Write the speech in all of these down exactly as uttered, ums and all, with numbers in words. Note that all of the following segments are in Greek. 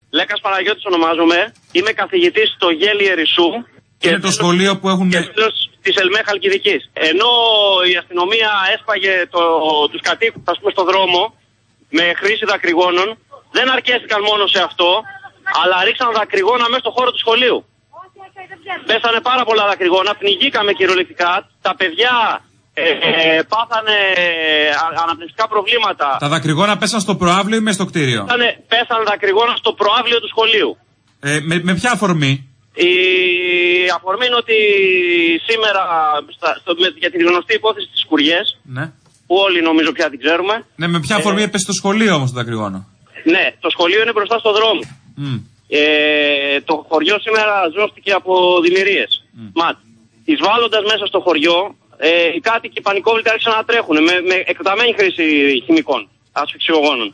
Λέκας Παναγιώτης ονομάζομαι. Είμαι καθηγητής στο Γέλι Ερισσού. Και είναι το σχολείο που έχουν... Και τέλος της ΕΛΜΕ Χαλκιδικής. Ενώ η αστυνομία έσπαγε το, τους κατοίκους, ας πούμε, στο δρόμο με χρήση δακρυγόνων, δεν αρκέστηκαν μόνο σε αυτό, αλλά ρίξαν δακρυγόνα μέσα στο χώρο του σχολείου. Πέσανε πάρα πολλά δακρυγόνα, πνιγήκαμε κυριολεκτικά. Τα παιδιά ε, ε, πάθανε αναπνευστικά προβλήματα. Τα δακρυγόνα πέσαν στο προαύλιο ή μέσα στο κτίριο? Πέσανε, πέσανε δακρυγόνα στο προαύλιο του σχολείου. Ε, με, με ποια αφορμή? Η αφορμή είναι ότι σήμερα στα, στο, με, για την γνωστή υπόθεση της Σκουριές, ναι, που όλοι νομίζω πια την ξέρουμε. Ναι, με ποια αφορμή ε, έπεσε στο σχολείο όμως το δακρυγόνο? Ναι, το σχολείο είναι μπροστά στο δρόμο. Mm. Ε, το χωριό σήμερα ζώστηκε από δημιουργίες. Mm. Ματ. Εισβάλλοντας μέσα στο χωριό, ε, οι κάτοικοι πανικόβλητοι άρχισαν να τρέχουν με, με εκτεταμένη χρήση χημικών, ασφυξιογόνων.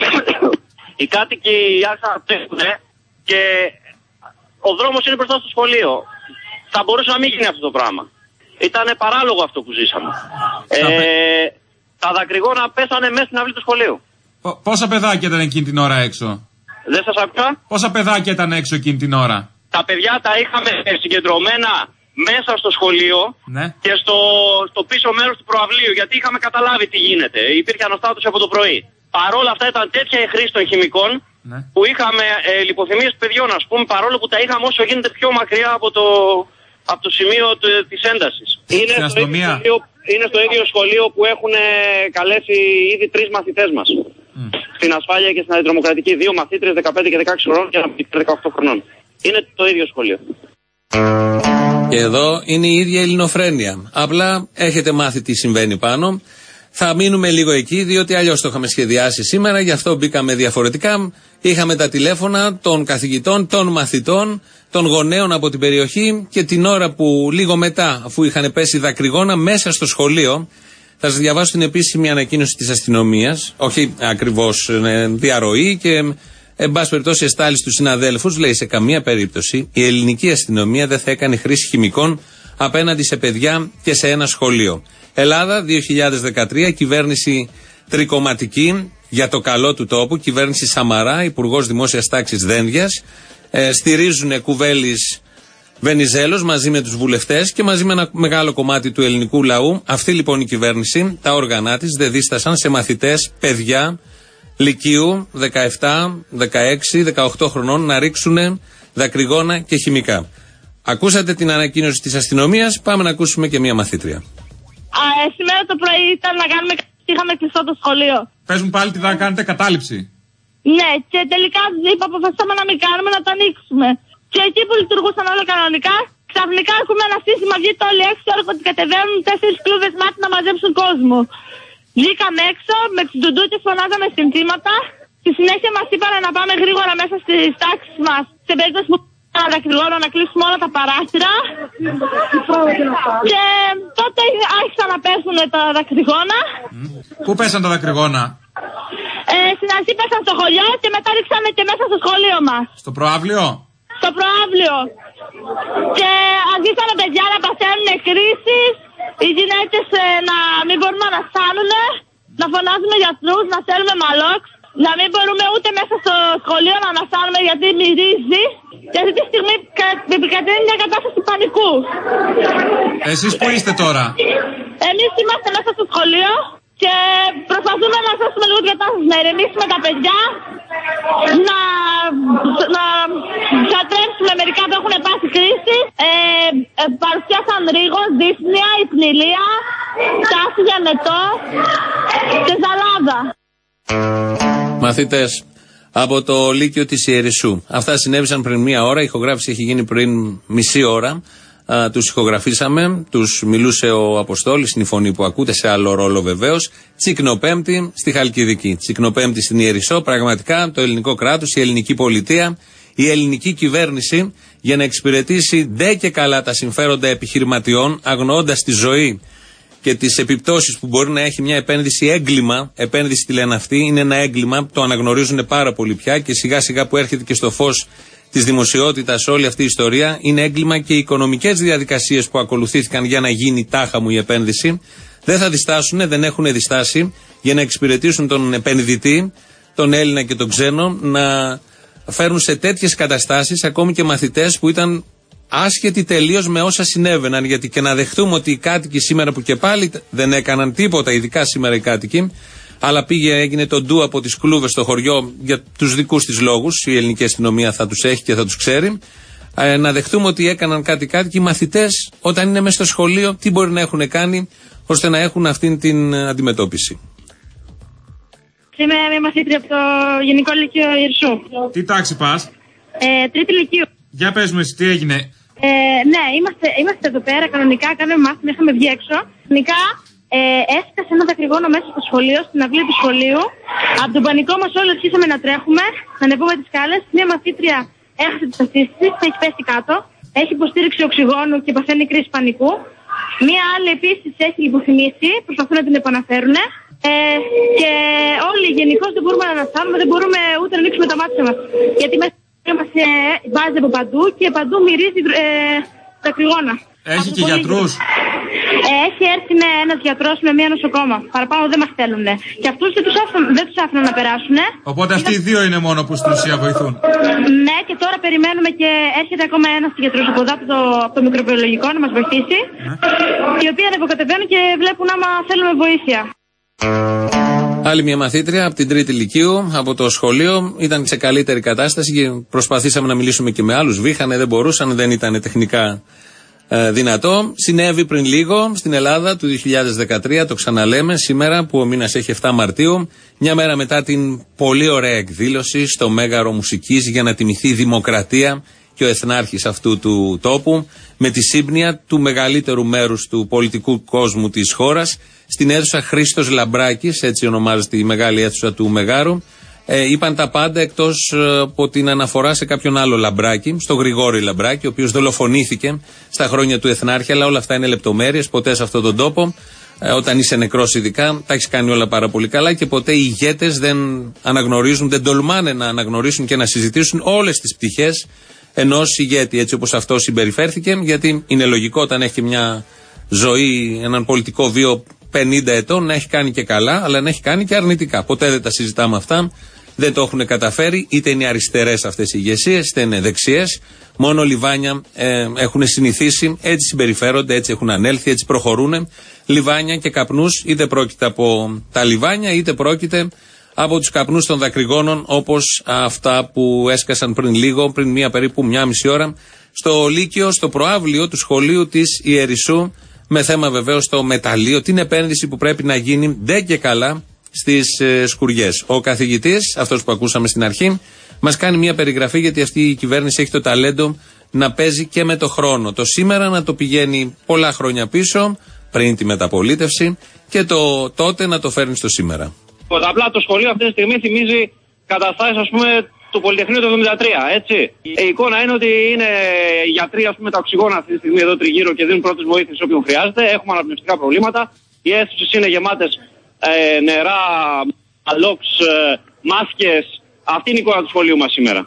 Οι κάτοικοι άρχισαν να τρέχουν και ο δρόμος είναι μπροστά στο σχολείο. Θα μπορούσε να μην γίνει αυτό το πράγμα. Ήταν παράλογο αυτό που ζήσαμε. Ε, τα δακρυγόνα πέσανε μέσα στην αυλή του σχολείου. Πόσα παιδάκια ήταν εκείνη την ώρα έξω? Δεν σας άκουσα. Πόσα παιδάκια ήταν έξω εκείνη την ώρα? Τα παιδιά τα είχαμε συγκεντρωμένα μέσα στο σχολείο, ναι, και στο, στο πίσω μέρος του προαυλίου, γιατί είχαμε καταλάβει τι γίνεται. Υπήρχε αναστάτωση από το πρωί. Παρόλα αυτά ήταν τέτοια η χρήση των χημικών, ναι, που είχαμε ε, λιποθυμίες παιδιών, ας πούμε, παρόλο που τα είχαμε όσο γίνεται πιο μακριά από το, από το σημείο της έντασης. Είναι στο, σχολείο, είναι στο ίδιο σχολείο που έχουν καλέσει ήδη τρεις μαθητές μας. Mm. Στην ασφάλεια και στην αντιτρομοκρατική, δύο μαθήτρες δεκαπέντε και δεκαέξι χρονών και ένα δεκαοκτώ χρονών. Είναι το ίδιο σχολείο. Και εδώ είναι η ίδια ελληνοφρένεια. Απλά έχετε μάθει τι συμβαίνει πάνω. Θα μείνουμε λίγο εκεί, διότι αλλιώς το είχαμε σχεδιάσει σήμερα, γι' αυτό μπήκαμε διαφορετικά. Είχαμε τα τηλέφωνα των καθηγητών, των μαθητών, των γονέων από την περιοχή και την ώρα που λίγο μετά, αφού είχαν πέσει δακρυγόνα μέσα στο σχολείο, θα σας διαβάσω την επίσημη ανακοίνωση της αστυνομίας, όχι ακριβώς διαρροή και εν πάση περιπτώσει εστάλει στους συναδέλφους, λέει σε καμία περίπτωση η ελληνική αστυνομία δεν θα έκανε χρήση χημικών απέναντι σε παιδιά και σε ένα σχολείο. Ελλάδα δύο χιλιάδες δεκατρία, κυβέρνηση τρικομματική για το καλό του τόπου, κυβέρνηση Σαμαρά, υπουργός δημόσιας τάξης Δένδιας, ε, στηρίζουν Κουβέλης Βενιζέλος μαζί με τους βουλευτές και μαζί με ένα μεγάλο κομμάτι του ελληνικού λαού. Αυτή λοιπόν η κυβέρνηση, τα όργανά της δεν δίστασαν σε μαθητές, παιδιά λυκείου δεκαεπτά, δεκαέξι, δεκαοκτώ χρονών να ρίξουν δακρυγόνα και χημικά. Ακούσατε την ανακοίνωση της αστυνομίας, πάμε να ακούσουμε και μία μαθήτρια. Α, ε, σήμερα το πρωί ήταν να κάνουμε, είχαμε κλειστό το σχολείο. Πες μου πάλι τι θα κάνετε, κατάληψη. Ναι, και τελικά είπα, αποφασίσαμε να μην κάνουμε, να το ανοίξουμε. Και εκεί που λειτουργούσαν όλα κανονικά, ξαφνικά έχουμε ένα σύστημα, βγείτε όλοι έξω, έρχονται κατεβαίνουν τέσσερις κλούβες μάτι να μαζέψουν κόσμο. Βγήκαμε έξω, με τις ντουντούκες φωνάζαμε συνθήματα. Στη συνέχεια μας είπαν να πάμε γρήγορα μέσα στις τάξεις μας. Σε περίπτωση που ήταν δακρυγόνα να κλείσουμε όλα τα παράθυρα. Και τότε άρχισαν να πέσουν τα δακρυγόνα. Πού πέσαν τα δακρυγόνα? Ε, στην αρχή πέσαν στο χωριό και μετά ρίξανε και μέσα στο σχολείο μας. Στο προαύλιο? Στο προαύλιο. Και αρχίσανε παιδιά να παθαίνουν κρίσεις. Οι γυναίκες ε, να μην μπορούμε να στάνουν, να φωνάζουμε γιατρούς, να θέλουμε μαλόξ, να μην μπορούμε ούτε μέσα στο σχολείο να αναστάνουμε γιατί μυρίζει. Και αυτή τη στιγμή επικρατεί μια κατάσταση πανικού. Εσείς που είστε τώρα? Εμείς είμαστε μέσα στο σχολείο και προσπαθούμε να σώσουμε λίγο την κατάσταση, να ηρεμήσουμε τα παιδιά, να, να κατρέψουμε μερικά που έχουν πάθει κρίση. Ε, ε, παρουσιάσαν ρίγος, δύσπνοια, υπνηλία, τάση για μετό και ζαλάδα. Μαθητές από το Λύκειο της Ιερισσού. Αυτά συνέβησαν πριν μία ώρα, η ηχογράφηση έχει γίνει πριν μισή ώρα. Uh, τους ηχογραφήσαμε, τους μιλούσε ο Αποστόλης, είναι η φωνή που ακούτε, σε άλλο ρόλο βεβαίως. Τσικνοπέμπτη στη Χαλκιδική, Τσικνοπέμπτη στην Ιερισσό. Πραγματικά το ελληνικό κράτος, η ελληνική πολιτεία, η ελληνική κυβέρνηση για να εξυπηρετήσει ντε και καλά τα συμφέροντα επιχειρηματιών, αγνοώντας τη ζωή και τις επιπτώσεις που μπορεί να έχει μια επένδυση, έγκλημα, επένδυση τη λένε αυτοί, είναι ένα έγκλημα, το αναγνωρίζουν πάρα πολύ πια και σιγά σιγά που έρχεται και στο φως της δημοσιότητας όλη αυτή η ιστορία, είναι έγκλημα και οι οικονομικές διαδικασίες που ακολουθήθηκαν για να γίνει τάχα μου η επένδυση. Δεν θα διστάσουν, δεν έχουν διστάσει για να εξυπηρετήσουν τον επενδυτή, τον Έλληνα και τον ξένο, να φέρουν σε τέτοιες καταστάσεις ακόμη και μαθητές που ήταν άσχετοι τελείως με όσα συνέβαιναν. Γιατί και να δεχτούμε ότι οι κάτοικοι σήμερα που και πάλι δεν έκαναν τίποτα, ειδικά σήμερα οι κάτοικοι, αλλά πήγε, έγινε το ντου από τις κλούβες στο χωριό για τους δικούς της λόγους, η ελληνική αστυνομία θα τους έχει και θα τους ξέρει. Ε, να δεχτούμε ότι έκαναν κάτι κάτι και οι μαθητές όταν είναι μέσα στο σχολείο τι μπορεί να έχουν κάνει ώστε να έχουν αυτήν την αντιμετώπιση. Είμαι μια μαθήτρια από το Γενικό Λυκείο Ιερσού. Τι τάξη πας? Ε, τρίτη Λυκείου. Για πες μου εσύ, τι έγινε? Ε, ναι, είμαστε, είμαστε εδώ πέρα κανονικά, κάνουμε μάθημα, είχαμε βγει έξω. Γενικά ε, έσκασε ένα δακρυγόνο μέσα στο σχολείο, στην αυλή του σχολείου. Από τον πανικό μας όλοι αρχίσαμε να τρέχουμε, να ανεβούμε τις σκάλες. Μια μαθήτρια έχασε τις αισθήσεις της, έχει πέσει κάτω. Έχει υποστήριξη οξυγόνου και παθαίνει κρίση πανικού. Μία άλλη επίσης έχει λιποθυμήσει, προσπαθούν να την επαναφέρουν. Ε, και όλοι γενικώς δεν μπορούμε να αναστάνουμε, δεν μπορούμε ούτε να ανοίξουμε τα μάτια μας. Γιατί μέσα μας ε, βάζει από παντού και παντού μυρίζει ε, τα κρυγόνα. Έχει και γιατρούς. Ε, έχει έρθει ναι, ένας γιατρός με μία νοσοκόμα. Παραπάνω δεν μας θέλουν. Και αυτούς δεν τους άφηναν, δεν τους άφηναν να περάσουν. Οπότε αυτοί οι δύο είναι μόνο που στην ουσία βοηθούν. Ναι, και τώρα περιμένουμε και έρχεται ακόμα ένας γιατρός από εδώ, από το, από το μικροβιολογικό, να μας βοηθήσει. Ναι. Οι οποίοι ανεβοκατεβαίνουν και βλέπουν άμα θέλουμε βοήθεια. Άλλη μια μαθήτρια από την τρίτη Λυκείου, από το σχολείο, ήταν σε καλύτερη κατάσταση και προσπαθήσαμε να μιλήσουμε και με άλλους. Βήχανε, δεν μπορούσαν, δεν ήταν τεχνικά ε, δυνατό. Συνέβη πριν λίγο στην Ελλάδα του δύο χιλιάδες δεκατρία, το ξαναλέμε, σήμερα που ο μήνας έχει επτά Μαρτίου, μια μέρα μετά την πολύ ωραία εκδήλωση στο Μέγαρο Μουσικής για να τιμηθεί η δημοκρατία και ο εθνάρχης αυτού του τόπου, με τη σύμπνοια του μεγαλύτερου μέρους του πολιτικού κόσμου της χώρας, στην αίθουσα Χρήστος Λαμπράκης, έτσι ονομάζεται η μεγάλη αίθουσα του Μεγάρου. Ε, είπαν τα πάντα εκτός ε, από την αναφορά σε κάποιον άλλο Λαμπράκη, στο Γρηγόρη Λαμπράκη, ο οποίος δολοφονήθηκε στα χρόνια του εθνάρχη, αλλά όλα αυτά είναι λεπτομέρειες, ποτέ σε αυτόν τον τόπο, ε, όταν είσαι νεκρός ειδικά, τα έχεις κάνει όλα πάρα πολύ καλά και ποτέ οι ηγέτες δεν αναγνωρίζουν, δεν τολμάνε να αναγνωρίσουν και να συζητήσουν όλες τις πτυχές ενός ηγέτη, έτσι όπως αυτό συμπεριφέρθηκε, γιατί είναι λογικό όταν έχει μια ζωή, έναν πολιτικό βίο πενήντα ετών, να έχει κάνει και καλά, αλλά να έχει κάνει και αρνητικά. Ποτέ δεν τα συζητάμε αυτά. Δεν το έχουν καταφέρει. Είτε είναι αριστερές αυτές οι ηγεσίες, είτε είναι δεξιές. Μόνο λιβάνια ε, έχουν συνηθίσει, έτσι συμπεριφέρονται, έτσι έχουν ανέλθει, έτσι προχωρούν. Λιβάνια και καπνούς, είτε πρόκειται από τα λιβάνια, είτε πρόκειται από τους καπνούς των δακρυγόνων, όπως αυτά που έσκασαν πριν λίγο, πριν μία περίπου μία μισή ώρα, στο Λύκειο, στο προαύλιο του σχολείου της Ιερισσού, με θέμα βεβαίως το μεταλλείο, την επένδυση που πρέπει να γίνει ντε και καλά στις ε, σκουριές. Ο καθηγητής, αυτός που ακούσαμε στην αρχή, μας κάνει μια περιγραφή, γιατί αυτή η κυβέρνηση έχει το ταλέντο να παίζει και με το χρόνο. Το σήμερα να το πηγαίνει πολλά χρόνια πίσω, πριν τη μεταπολίτευση, και το τότε να το φέρνει στο σήμερα. Απλά το σχολείο αυτή τη στιγμή θυμίζει καταστάσεις, ας πούμε, του Πολυτεχνείου του εβδομήντα τρία, έτσι. Η εικόνα είναι ότι είναι γιατροί, ας πούμε, τα οξυγόνα αυτή τη στιγμή εδώ τριγύρω και δίνουν πρώτες βοήθειες όποιον χρειάζεται. Έχουμε αναπνευστικά προβλήματα. Οι αίθουσες είναι γεμάτες ε, νερά, αλόξ, ε, μάσκες. Αυτή είναι η εικόνα του σχολείου μας σήμερα.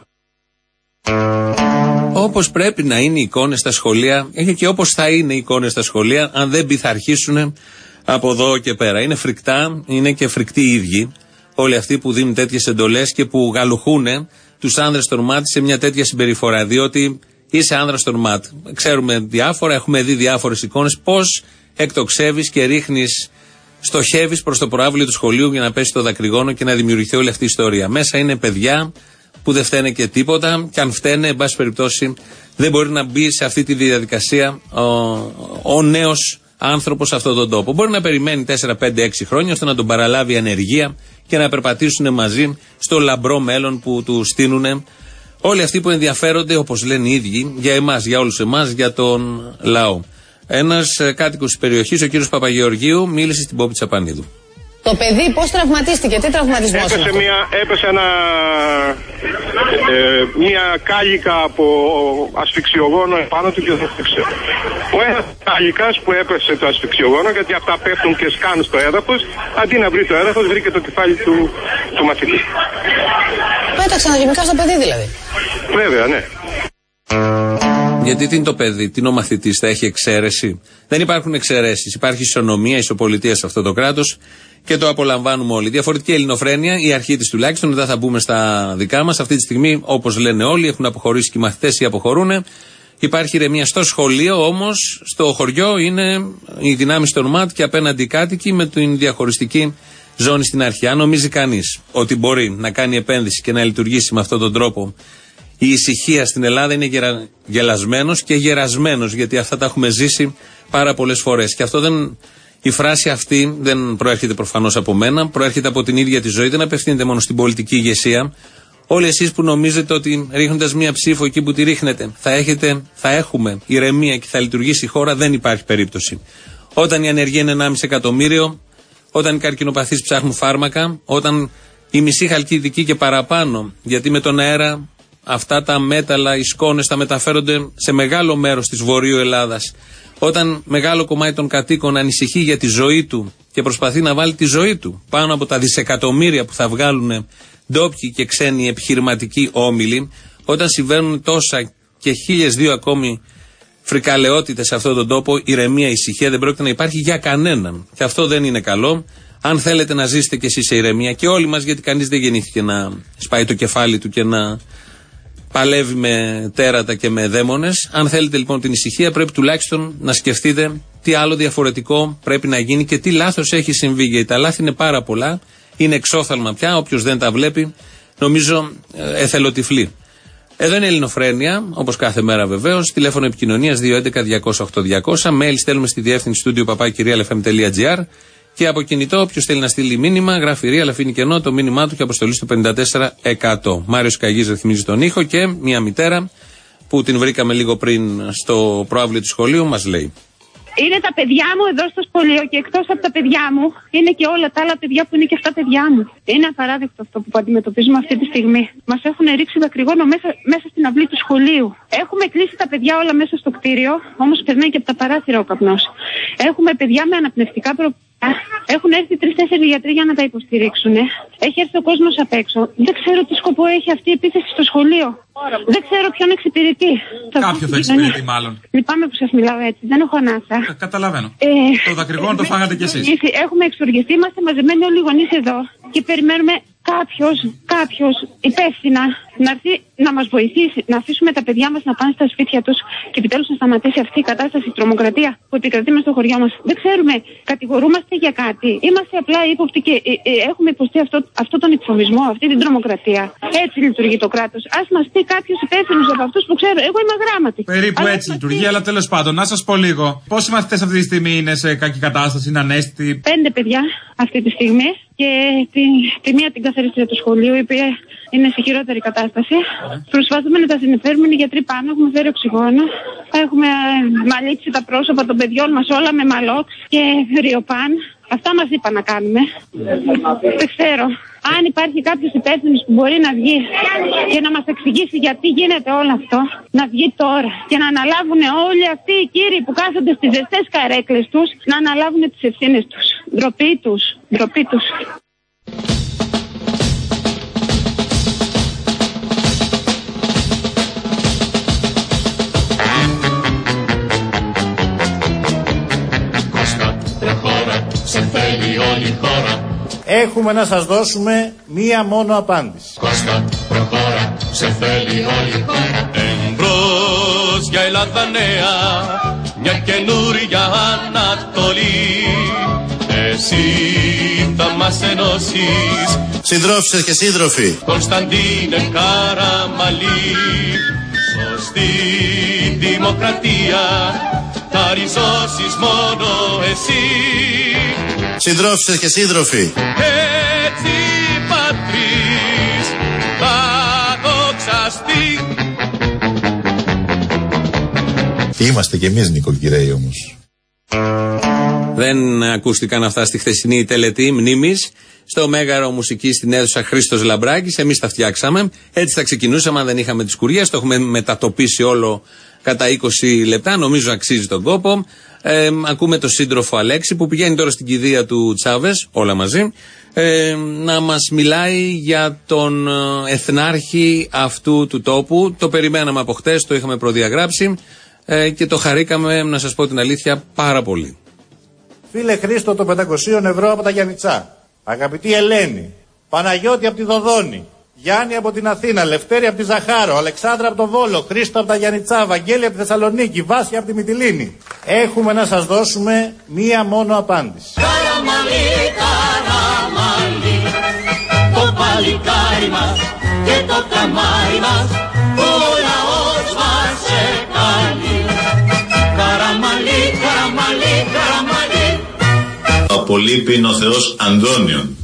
Όπως πρέπει να είναι οι εικόνες στα σχολεία, και όπως θα είναι οι εικόνες στα σχολεία, αν δεν πειθαρχήσουν από εδώ και πέρα. Είναι φρικτά, είναι και φρικτοί οι ίδιοι. Όλοι αυτοί που δίνουν τέτοιες εντολές και που γαλουχούν τους άνδρες των ΜΑΤ σε μια τέτοια συμπεριφορά. Διότι είσαι άνδρας των ΜΑΤ. Ξέρουμε διάφορα, έχουμε δει διάφορες εικόνες πώς εκτοξεύεις και ρίχνεις, στοχεύεις προς το προαύλιο του σχολείου για να πέσει το δακρυγόνο και να δημιουργηθεί όλη αυτή η ιστορία. Μέσα είναι παιδιά που δεν φταίνε και τίποτα, και αν φταίνε, εν πάση περιπτώσει, δεν μπορεί να μπει σε αυτή τη διαδικασία ο, ο νέος άνθρωπος σε αυτόν τον τόπο. Μπορεί να περιμένει τέσσερα, πέντε, έξι χρόνια ώστε να τον παραλάβει ανεργία και να περπατήσουν μαζί στο λαμπρό μέλλον που του στείλουν όλοι αυτοί που ενδιαφέρονται, όπως λένε οι ίδιοι, για εμάς, για όλους εμάς, για τον λαό. Ένας κάτοικος της περιοχής, ο κύριος Παπαγεωργίου, μίλησε στην Πόπη Τσαπανίδου. Το παιδί πώς τραυματίστηκε, τι τραυματισμός έπεσε είναι μια, έπεσε ένα, ε, μια κάλικα από ασφυξιογόνο επάνω του και το έφτιαξε. Ο ένας κάλικας που έπεσε το ασφυξιογόνο, γιατί αυτά πέφτουν και σκάνουν στο έδαφος, αντί να βρει το έδαφος βρήκε το κεφάλι του, του μαθητή. Πέταξαν αγημικά στο παιδί δηλαδή. Βέβαια, ναι. Γιατί τι είναι το παιδί, τι είναι ο μαθητής, θα έχει εξαίρεση? Δεν υπάρχουν εξαιρέσεις. Υπάρχει ισονομία, ισοπολιτεία σε αυτό το κράτος και το απολαμβάνουμε όλοι. Διαφορετική ελληνοφρένεια, η αρχή της τουλάχιστον, δεν θα μπούμε στα δικά μας. Αυτή τη στιγμή, όπως λένε όλοι, έχουν αποχωρήσει και οι μαθητές ή αποχωρούν. Υπάρχει ηρεμία στο σχολείο, όμως στο χωριό είναι οι δυνάμεις των ΜΑΤ και απέναντι κάτοικοι με την διαχωριστική ζώνη στην αρχή. Αν νομίζει κανείς ότι μπορεί να κάνει επένδυση και να λειτουργήσει με αυτόν τον τρόπο, η ησυχία στην Ελλάδα είναι γερα... γελασμένος και γερασμένος, γιατί αυτά τα έχουμε ζήσει πάρα πολλές φορές. Και αυτό δεν, η φράση αυτή δεν προέρχεται προφανώς από μένα, προέρχεται από την ίδια τη ζωή, δεν απευθύνεται μόνο στην πολιτική ηγεσία. Όλοι εσείς που νομίζετε ότι ρίχνοντας μία ψήφο εκεί που τη ρίχνετε θα, έχετε, θα έχουμε ηρεμία και θα λειτουργήσει η χώρα, δεν υπάρχει περίπτωση. Όταν η ανεργία είναι ενάμιση εκατομμύριο, όταν οι καρκινοπαθείς ψάχνουν φάρμακα, όταν η μισή Χαλκιδική και παραπάνω, γιατί με τον αέρα αυτά τα μέταλλα, οι σκόνες θα μεταφέρονται σε μεγάλο μέρος της Βορείου Ελλάδας, όταν μεγάλο κομμάτι των κατοίκων ανησυχεί για τη ζωή του και προσπαθεί να βάλει τη ζωή του πάνω από τα δισεκατομμύρια που θα βγάλουν ντόπιοι και ξένοι επιχειρηματικοί όμιλοι, όταν συμβαίνουν τόσα και χίλιες δύο ακόμη φρικαλαιότητες σε αυτόν τον τόπο, ηρεμία, ησυχία δεν πρόκειται να υπάρχει για κανέναν. Και αυτό δεν είναι καλό. Αν θέλετε να ζήσετε κι εσείς σε ηρεμία, και όλοι μας, γιατί κανείς δεν γεννήθηκε να σπάει το κεφάλι του και να παλεύει με τέρατα και με δαίμονες. Αν θέλετε λοιπόν την ησυχία, πρέπει τουλάχιστον να σκεφτείτε τι άλλο διαφορετικό πρέπει να γίνει και τι λάθος έχει συμβεί. Γιατί τα λάθη είναι πάρα πολλά, είναι εξόφθαλμα πια. Όποιος δεν τα βλέπει, νομίζω εθελοτυφλεί. Εδώ είναι Ελληνοφρένεια, όπως κάθε μέρα βεβαίως. Τηλέφωνο επικοινωνίας δύο έντεκα διακόσια οκτώ διακόσια. Mail στέλνουμε στη διεύθυνση studio παπάκι real f m τελεία g r. Και από κινητό, όποιος θέλει να στείλει μήνυμα, γράφει Real, αφήνει κενό το μήνυμά του και αποστολή στο πενήντα τέσσερα εκατό. Μάριος Καγής ρυθμίζει τον ήχο και μια μητέρα που την βρήκαμε λίγο πριν στο προαύλιο του σχολείου μας λέει. Είναι τα παιδιά μου εδώ στο σχολείο και εκτός από τα παιδιά μου είναι και όλα τα άλλα παιδιά που είναι και αυτά παιδιά μου. Είναι απαράδεκτο αυτό που αντιμετωπίζουμε αυτή τη στιγμή. Μας έχουν ρίξει δακρυγόνο μέσα, μέσα στην αυλή του σχολείου. Έχουμε κλείσει τα παιδιά όλα μέσα στο κτίριο, όμως περνάει και από τα παράθυρα ο καπνός. Έχουμε παιδιά με αναπνευστικά προβλήματα. Έχουν έρθει τρεις-τέσσερις γιατροί για να τα υποστηρίξουν. Έχει έρθει ο κόσμος απ' έξω. Δεν ξέρω τι σκοπό έχει αυτή η επίθεση στο σχολείο. Δεν ξέρω ποιον εξυπηρετεί. Κάποιο θα εξυπηρετεί, μάλλον. Λυπάμαι που σας μιλάω έτσι. Δεν έχω ανάσα. Ε, καταλαβαίνω. Ε, το δακρυγόνο το φάγατε κι εσείς. Έχουμε εξοργιστεί, είμαστε μαζεμένοι όλοι οι γονείς εδώ και περιμένουμε κάποιος, κάποιος υπεύθυνα να έρθει να μας βοηθήσει, να αφήσουμε τα παιδιά μας να πάνε στα σπίτια τους και επιτέλους να σταματήσει αυτή η κατάσταση, η τρομοκρατία που επικρατεί μες στο χωριό μας. Δεν ξέρουμε, κατηγορούμαστε για κάτι. Είμαστε απλά ύποπτοι και ε, ε, έχουμε υποστεί αυτό, αυτό τον εκφοβισμό, αυτή την τρομοκρατία. Έτσι λειτουργεί το κράτος. Ας μας πει κάποιος υπεύθυνος από αυτούς που ξέρω. Εγώ είμαι αγράμματη. Περίπου αλλά έτσι λειτουργεί, αλλά τέλος πάντων, να σας πω λίγο. Πόσοι μαθητές αυτή τη στιγμή είναι σε κακή κατάσταση, είναι ανέστητοι? Πέντε παιδιά αυτή τη στιγμή. Και τη, τη μία την καθαρίστρια του σχολείου, η οποία είναι σε χειρότερη κατάσταση. Mm. Προσπαθούμε να τα συνεφέρουμε, οι γιατροί πάνω, έχουμε φέρει οξυγόνο. Έχουμε μαλίξει τα πρόσωπα των παιδιών μας όλα με μαλόξ και ριοπάν. Αυτά μας είπα να κάνουμε. Δεν ξέρω. Αν υπάρχει κάποιος υπεύθυνος που μπορεί να βγει και να μας εξηγήσει γιατί γίνεται όλο αυτό, να βγει τώρα και να αναλάβουν όλοι αυτοί οι κύριοι που κάθονται στις ζεστές καρέκλες τους, να αναλάβουν τις ευθύνες τους. Ντροπή τους, ντροπή τους. Έχουμε να σας δώσουμε μία μόνο απάντηση. Κώστα, προχώρα, σε θέλει όλη η χώρα. Εμπρός για Ελλάδα νέα, μια καινούρια Ανατολή. Εσύ θα μας ενώσεις, συντρόφισσες και σύντροφοι. Κωνσταντίνε Καραμαλή, σωστή δημοκρατία, θα ριζώσεις μόνο εσύ. Συντρόφισσες και σύντροφοι. Έτσι πατρίς θα δοξαστεί. Είμαστε κι εμείς νοικοκυρέοι όμως. Δεν ακούστηκαν αυτά στη χθεσινή τελετή μνήμης στο Μέγαρο Μουσικής στην αίθουσα Χρήστος Λαμπράκης. Εμείς τα φτιάξαμε. Έτσι θα ξεκινούσαμε αν δεν είχαμε τις κουριές. Το έχουμε μετατοπίσει όλο κατά είκοσι λεπτά. Νομίζω αξίζει τον κόπο. Ε, ακούμε τον σύντροφο Αλέξη που πηγαίνει τώρα στην κηδεία του Τσάβες, όλα μαζί, ε, να μας μιλάει για τον εθνάρχη αυτού του τόπου. Το περιμέναμε από χτες, το είχαμε προδιαγράψει ε, και το χαρήκαμε, να σας πω την αλήθεια, πάρα πολύ. Φίλε Χρήστο το πεντακόσια ευρώ από τα Γιαννιτσά. Αγαπητή Ελένη. Παναγιώτη από τη Δοδόνη. Γιάννη από την Αθήνα. Λευτέρη από τη Ζαχάρο. Αλεξάνδρα από το Βόλο. Χρήστο από τα Γιαννιτσά. Βαγγέλη από τη Θεσσαλονίκη. Βάσια από τη Μυτιλήνη. Έχουμε να σας δώσουμε μία μόνο απάντηση. Καραμαλί, καραμαλί, το παλικάρι μας και το καμάρι μας, ο λαός μας σε καλεί. Καραμαλί, καραμαλί, καραμαλί. Απολείπει ο Θεός Ανδρώνιον.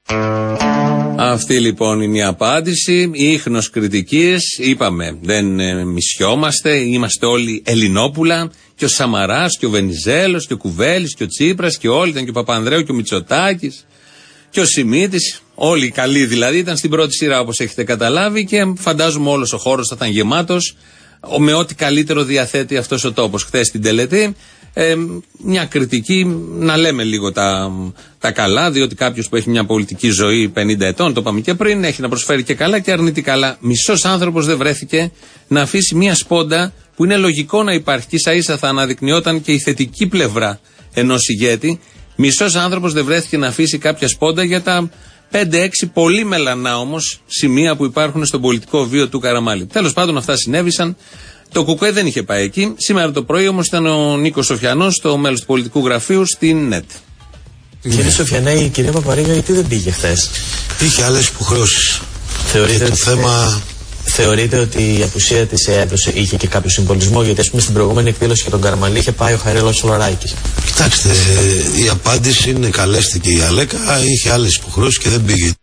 Αυτή λοιπόν είναι η απάντηση. Ίχνος κριτικής. Είπαμε, δεν ε, μισιόμαστε. Είμαστε όλοι Ελληνόπουλα. Και ο Σαμαράς και ο Βενιζέλος και ο Κουβέλης και ο Τσίπρας και όλοι. Ήταν και ο Παπανδρέου και ο Μητσοτάκης και ο Σιμίτης. Όλοι οι καλοί δηλαδή. Ήταν στην πρώτη σειρά όπως έχετε καταλάβει. Και φαντάζομαι όλος ο χώρος θα ήταν γεμάτος με ό,τι καλύτερο διαθέτει αυτός ο τόπος. Χθες στην τελετή. Ε, μια κριτική, να λέμε λίγο τα, τα καλά, διότι κάποιος που έχει μια πολιτική ζωή πενήντα ετών, το είπαμε και πριν, έχει να προσφέρει και καλά και αρνητικά. Αλλά μισός άνθρωπος δεν βρέθηκε να αφήσει μια σπόντα που είναι λογικό να υπάρχει και ίσα ίσα θα αναδεικνυόταν και η θετική πλευρά ενός ηγέτη. Μισός άνθρωπος δεν βρέθηκε να αφήσει κάποια σπόντα για τα πέντε έξι πολύ μελανά όμως σημεία που υπάρχουν στον πολιτικό βίο του Καραμαλή. Τέλος πάντων, αυτά συνέβησαν. Το Κουκουέ δεν είχε πάει εκεί. Σήμερα το πρωί όμως ήταν ο Νίκος Σοφιανός, το μέλος του πολιτικού γραφείου, στην ΝΕΤ. Κύριε Σοφιανέ, η κυρία Παπαρίγα γιατί δεν πήγε χθες? Είχε άλλες υποχρεώσεις. Θεωρείτε, το θέμα... θεωρείτε ότι η απουσία της έδωσε, είχε και κάποιο συμβολισμό? Γιατί ας πούμε στην προηγούμενη εκδήλωση για τον Καραμαλή είχε πάει ο Χαρέλαος Σολοράκης. Κοιτάξτε, η απάντηση είναι καλέστηκε η Αλέκα, είχε άλλες υποχρεώσεις και δεν πήγε.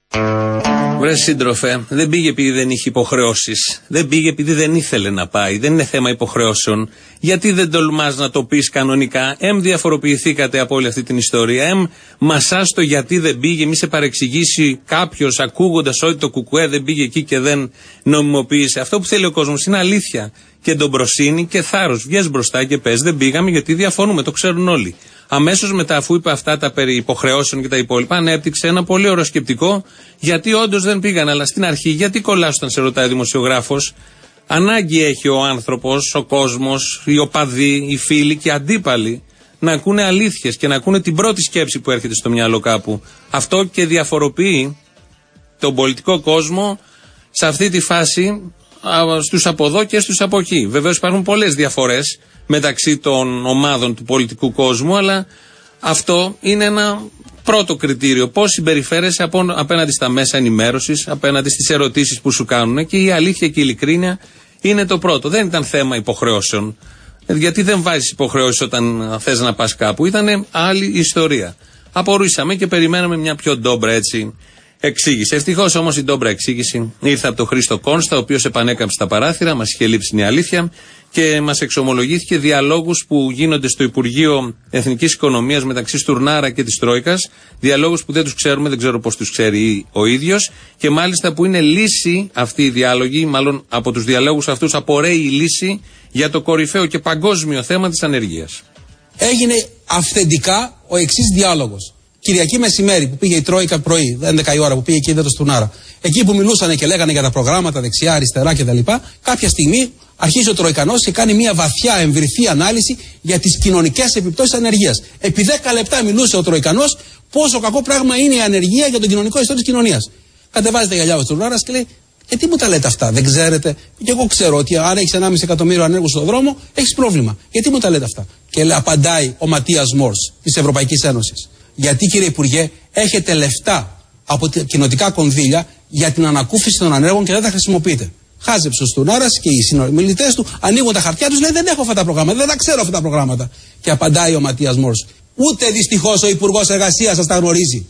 Βρε σύντροφε, δεν πήγε επειδή δεν είχε υποχρεώσεις. Δεν πήγε επειδή δεν ήθελε να πάει. Δεν είναι θέμα υποχρεώσεων. Γιατί δεν τολμάς να το πεις κανονικά? Εμ, διαφοροποιηθήκατε από όλη αυτή την ιστορία. Εμ, μασάς το γιατί δεν πήγε. Μη σε παρεξηγήσει κάποιος ακούγοντας ότι το Κουκουέ δεν πήγε εκεί και δεν νομιμοποίησε. Αυτό που θέλει ο κόσμος είναι αλήθεια. Και εντομπροσύνη και θάρρος. Βγες μπροστά και πες δεν πήγαμε γιατί διαφωνούμε. Το ξέρουν όλοι. Αμέσως μετά, αφού είπε αυτά τα περί υποχρεώσεων και τα υπόλοιπα, ανέπτυξε ένα πολύ ωραίο σκεπτικό γιατί όντως δεν πήγαν. Αλλά στην αρχή, γιατί κολλάς όταν σε ρωτάει δημοσιογράφος? Ανάγκη έχει ο άνθρωπος, ο κόσμος, οι οπαδοί, οι φίλοι και οι αντίπαλοι να ακούνε αλήθειες και να ακούνε την πρώτη σκέψη που έρχεται στο μυαλό κάπου. Αυτό και διαφοροποιεί τον πολιτικό κόσμο σε αυτή τη φάση στους από εδώ και στους από εκεί. Βεβαίως υπάρχουν πολλές διαφορές μεταξύ των ομάδων του πολιτικού κόσμου, αλλά αυτό είναι ένα πρώτο κριτήριο. Πώς συμπεριφέρεσαι απέναντι στα μέσα ενημέρωσης, απέναντι στις ερωτήσεις που σου κάνουν, και η αλήθεια και η ειλικρίνεια είναι το πρώτο. Δεν ήταν θέμα υποχρεώσεων. Γιατί δεν βάζεις υποχρεώσεις όταν θες να πας κάπου? Ήταν άλλη ιστορία. Απορούσαμε και περιμέναμε μια πιο ντόμπρα έτσι εξήγηση. Ευτυχώς όμως η ντόμπρα εξήγηση ήρθε από τον Χρήστο Κόνστα, ο οποίος επανέκαμψε τα παράθυρα, μας είχε λείψει η αλήθεια και μας εξομολογήθηκε διαλόγους που γίνονται στο Υπουργείο Εθνικής Οικονομίας μεταξύ Στουρνάρα και της Τρόικας. Διαλόγους που δεν τους ξέρουμε, δεν ξέρω πώς τους ξέρει ο ίδιος, και μάλιστα που είναι λύση αυτή η διάλογη, μάλλον από τους διαλόγους αυτούς απορρέει η λύση για το κορυφαίο και παγκόσμιο θέμα της ανεργίας. Έγινε αυθεντικά ο εξής διάλογος. Κυριακή μεσημέρι που πήγε η Τρόικα πρωί, έντεκα η ώρα που πήγε εκεί το Στουρνάρα. Εκεί που μιλούσαν και λέγανε για τα προγράμματα δεξιά, αριστερά κτλ. Κάποια στιγμή αρχίζει ο Τροϊκανός και κάνει μια βαθιά εμβριθή ανάλυση για τις κοινωνικές επιπτώσεις ανεργίας. Επί δέκα λεπτά μιλούσε ο Τροϊκανός πόσο κακό πράγμα είναι η ανεργία για τον κοινωνικό ιστό της κοινωνίας. Κατεβάζει τα γυαλιά ο Στουρνάρας και λέει: γιατί μου τα λέτε αυτά, δεν ξέρετε? Και εγώ ξέρω ότι αν έχεις ενάμιση εκατομμύριο ανέργους στον δρόμο, έχεις πρόβλημα. Γιατί μου τα λέτε αυτά? Και λέει, απαντάει ο Ματίας Μόρς της Ευρωπαϊκής Ένωσης. Γιατί, κύριε Υπουργέ, έχετε λεφτά από τα κοινοτικά κονδύλια για την ανακούφιση των ανέργων και δεν τα χρησιμοποιείτε. Χάζεψε ο Στουρνάρας και οι συνομιλητές του, ανοίγουν τα χαρτιά τους, λέει: δεν έχω αυτά τα προγράμματα, δεν τα ξέρω αυτά τα προγράμματα. Και απαντάει ο Ματίας Μόρς: ούτε δυστυχώς ο Υπουργός Εργασίας σας τα γνωρίζει.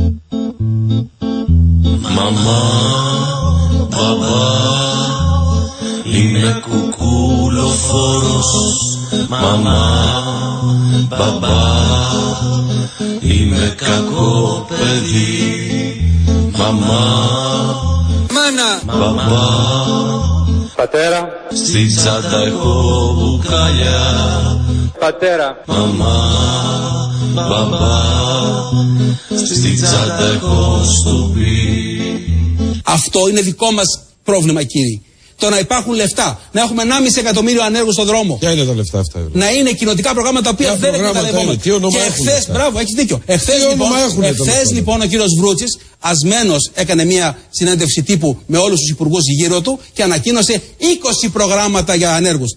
Μαμά, μπαμπά, είμαι κουκούλοφόρος. Μαμά, μπαμπά, είμαι κακό παιδί. Μαμά, μάνα, μπαμπά, πατέρα, στη τσάντα έχω μπουκάλια. Πατέρα, μαμά, μπαμπά, στη τσάντα έχω στουπί. Αυτό είναι δικό μας πρόβλημα, κύριοι. Το να υπάρχουν λεφτά, να έχουμε ενάμιση εκατομμύριο ανέργους στον δρόμο. Ποια είναι τα λεφτά αυτά? Να είναι κοινοτικά προγράμματα τα οποία δεν εκμεταλλευόμαστε. Και εχθές, μπράβο, έχεις δίκιο. Εχθές λοιπόν, εχθές, λοιπόν ο κύριος Βρούτσης ασμένος έκανε μια συνέντευξη τύπου με όλους τους υπουργούς γύρω του και ανακοίνωσε είκοσι προγράμματα για ανέργους.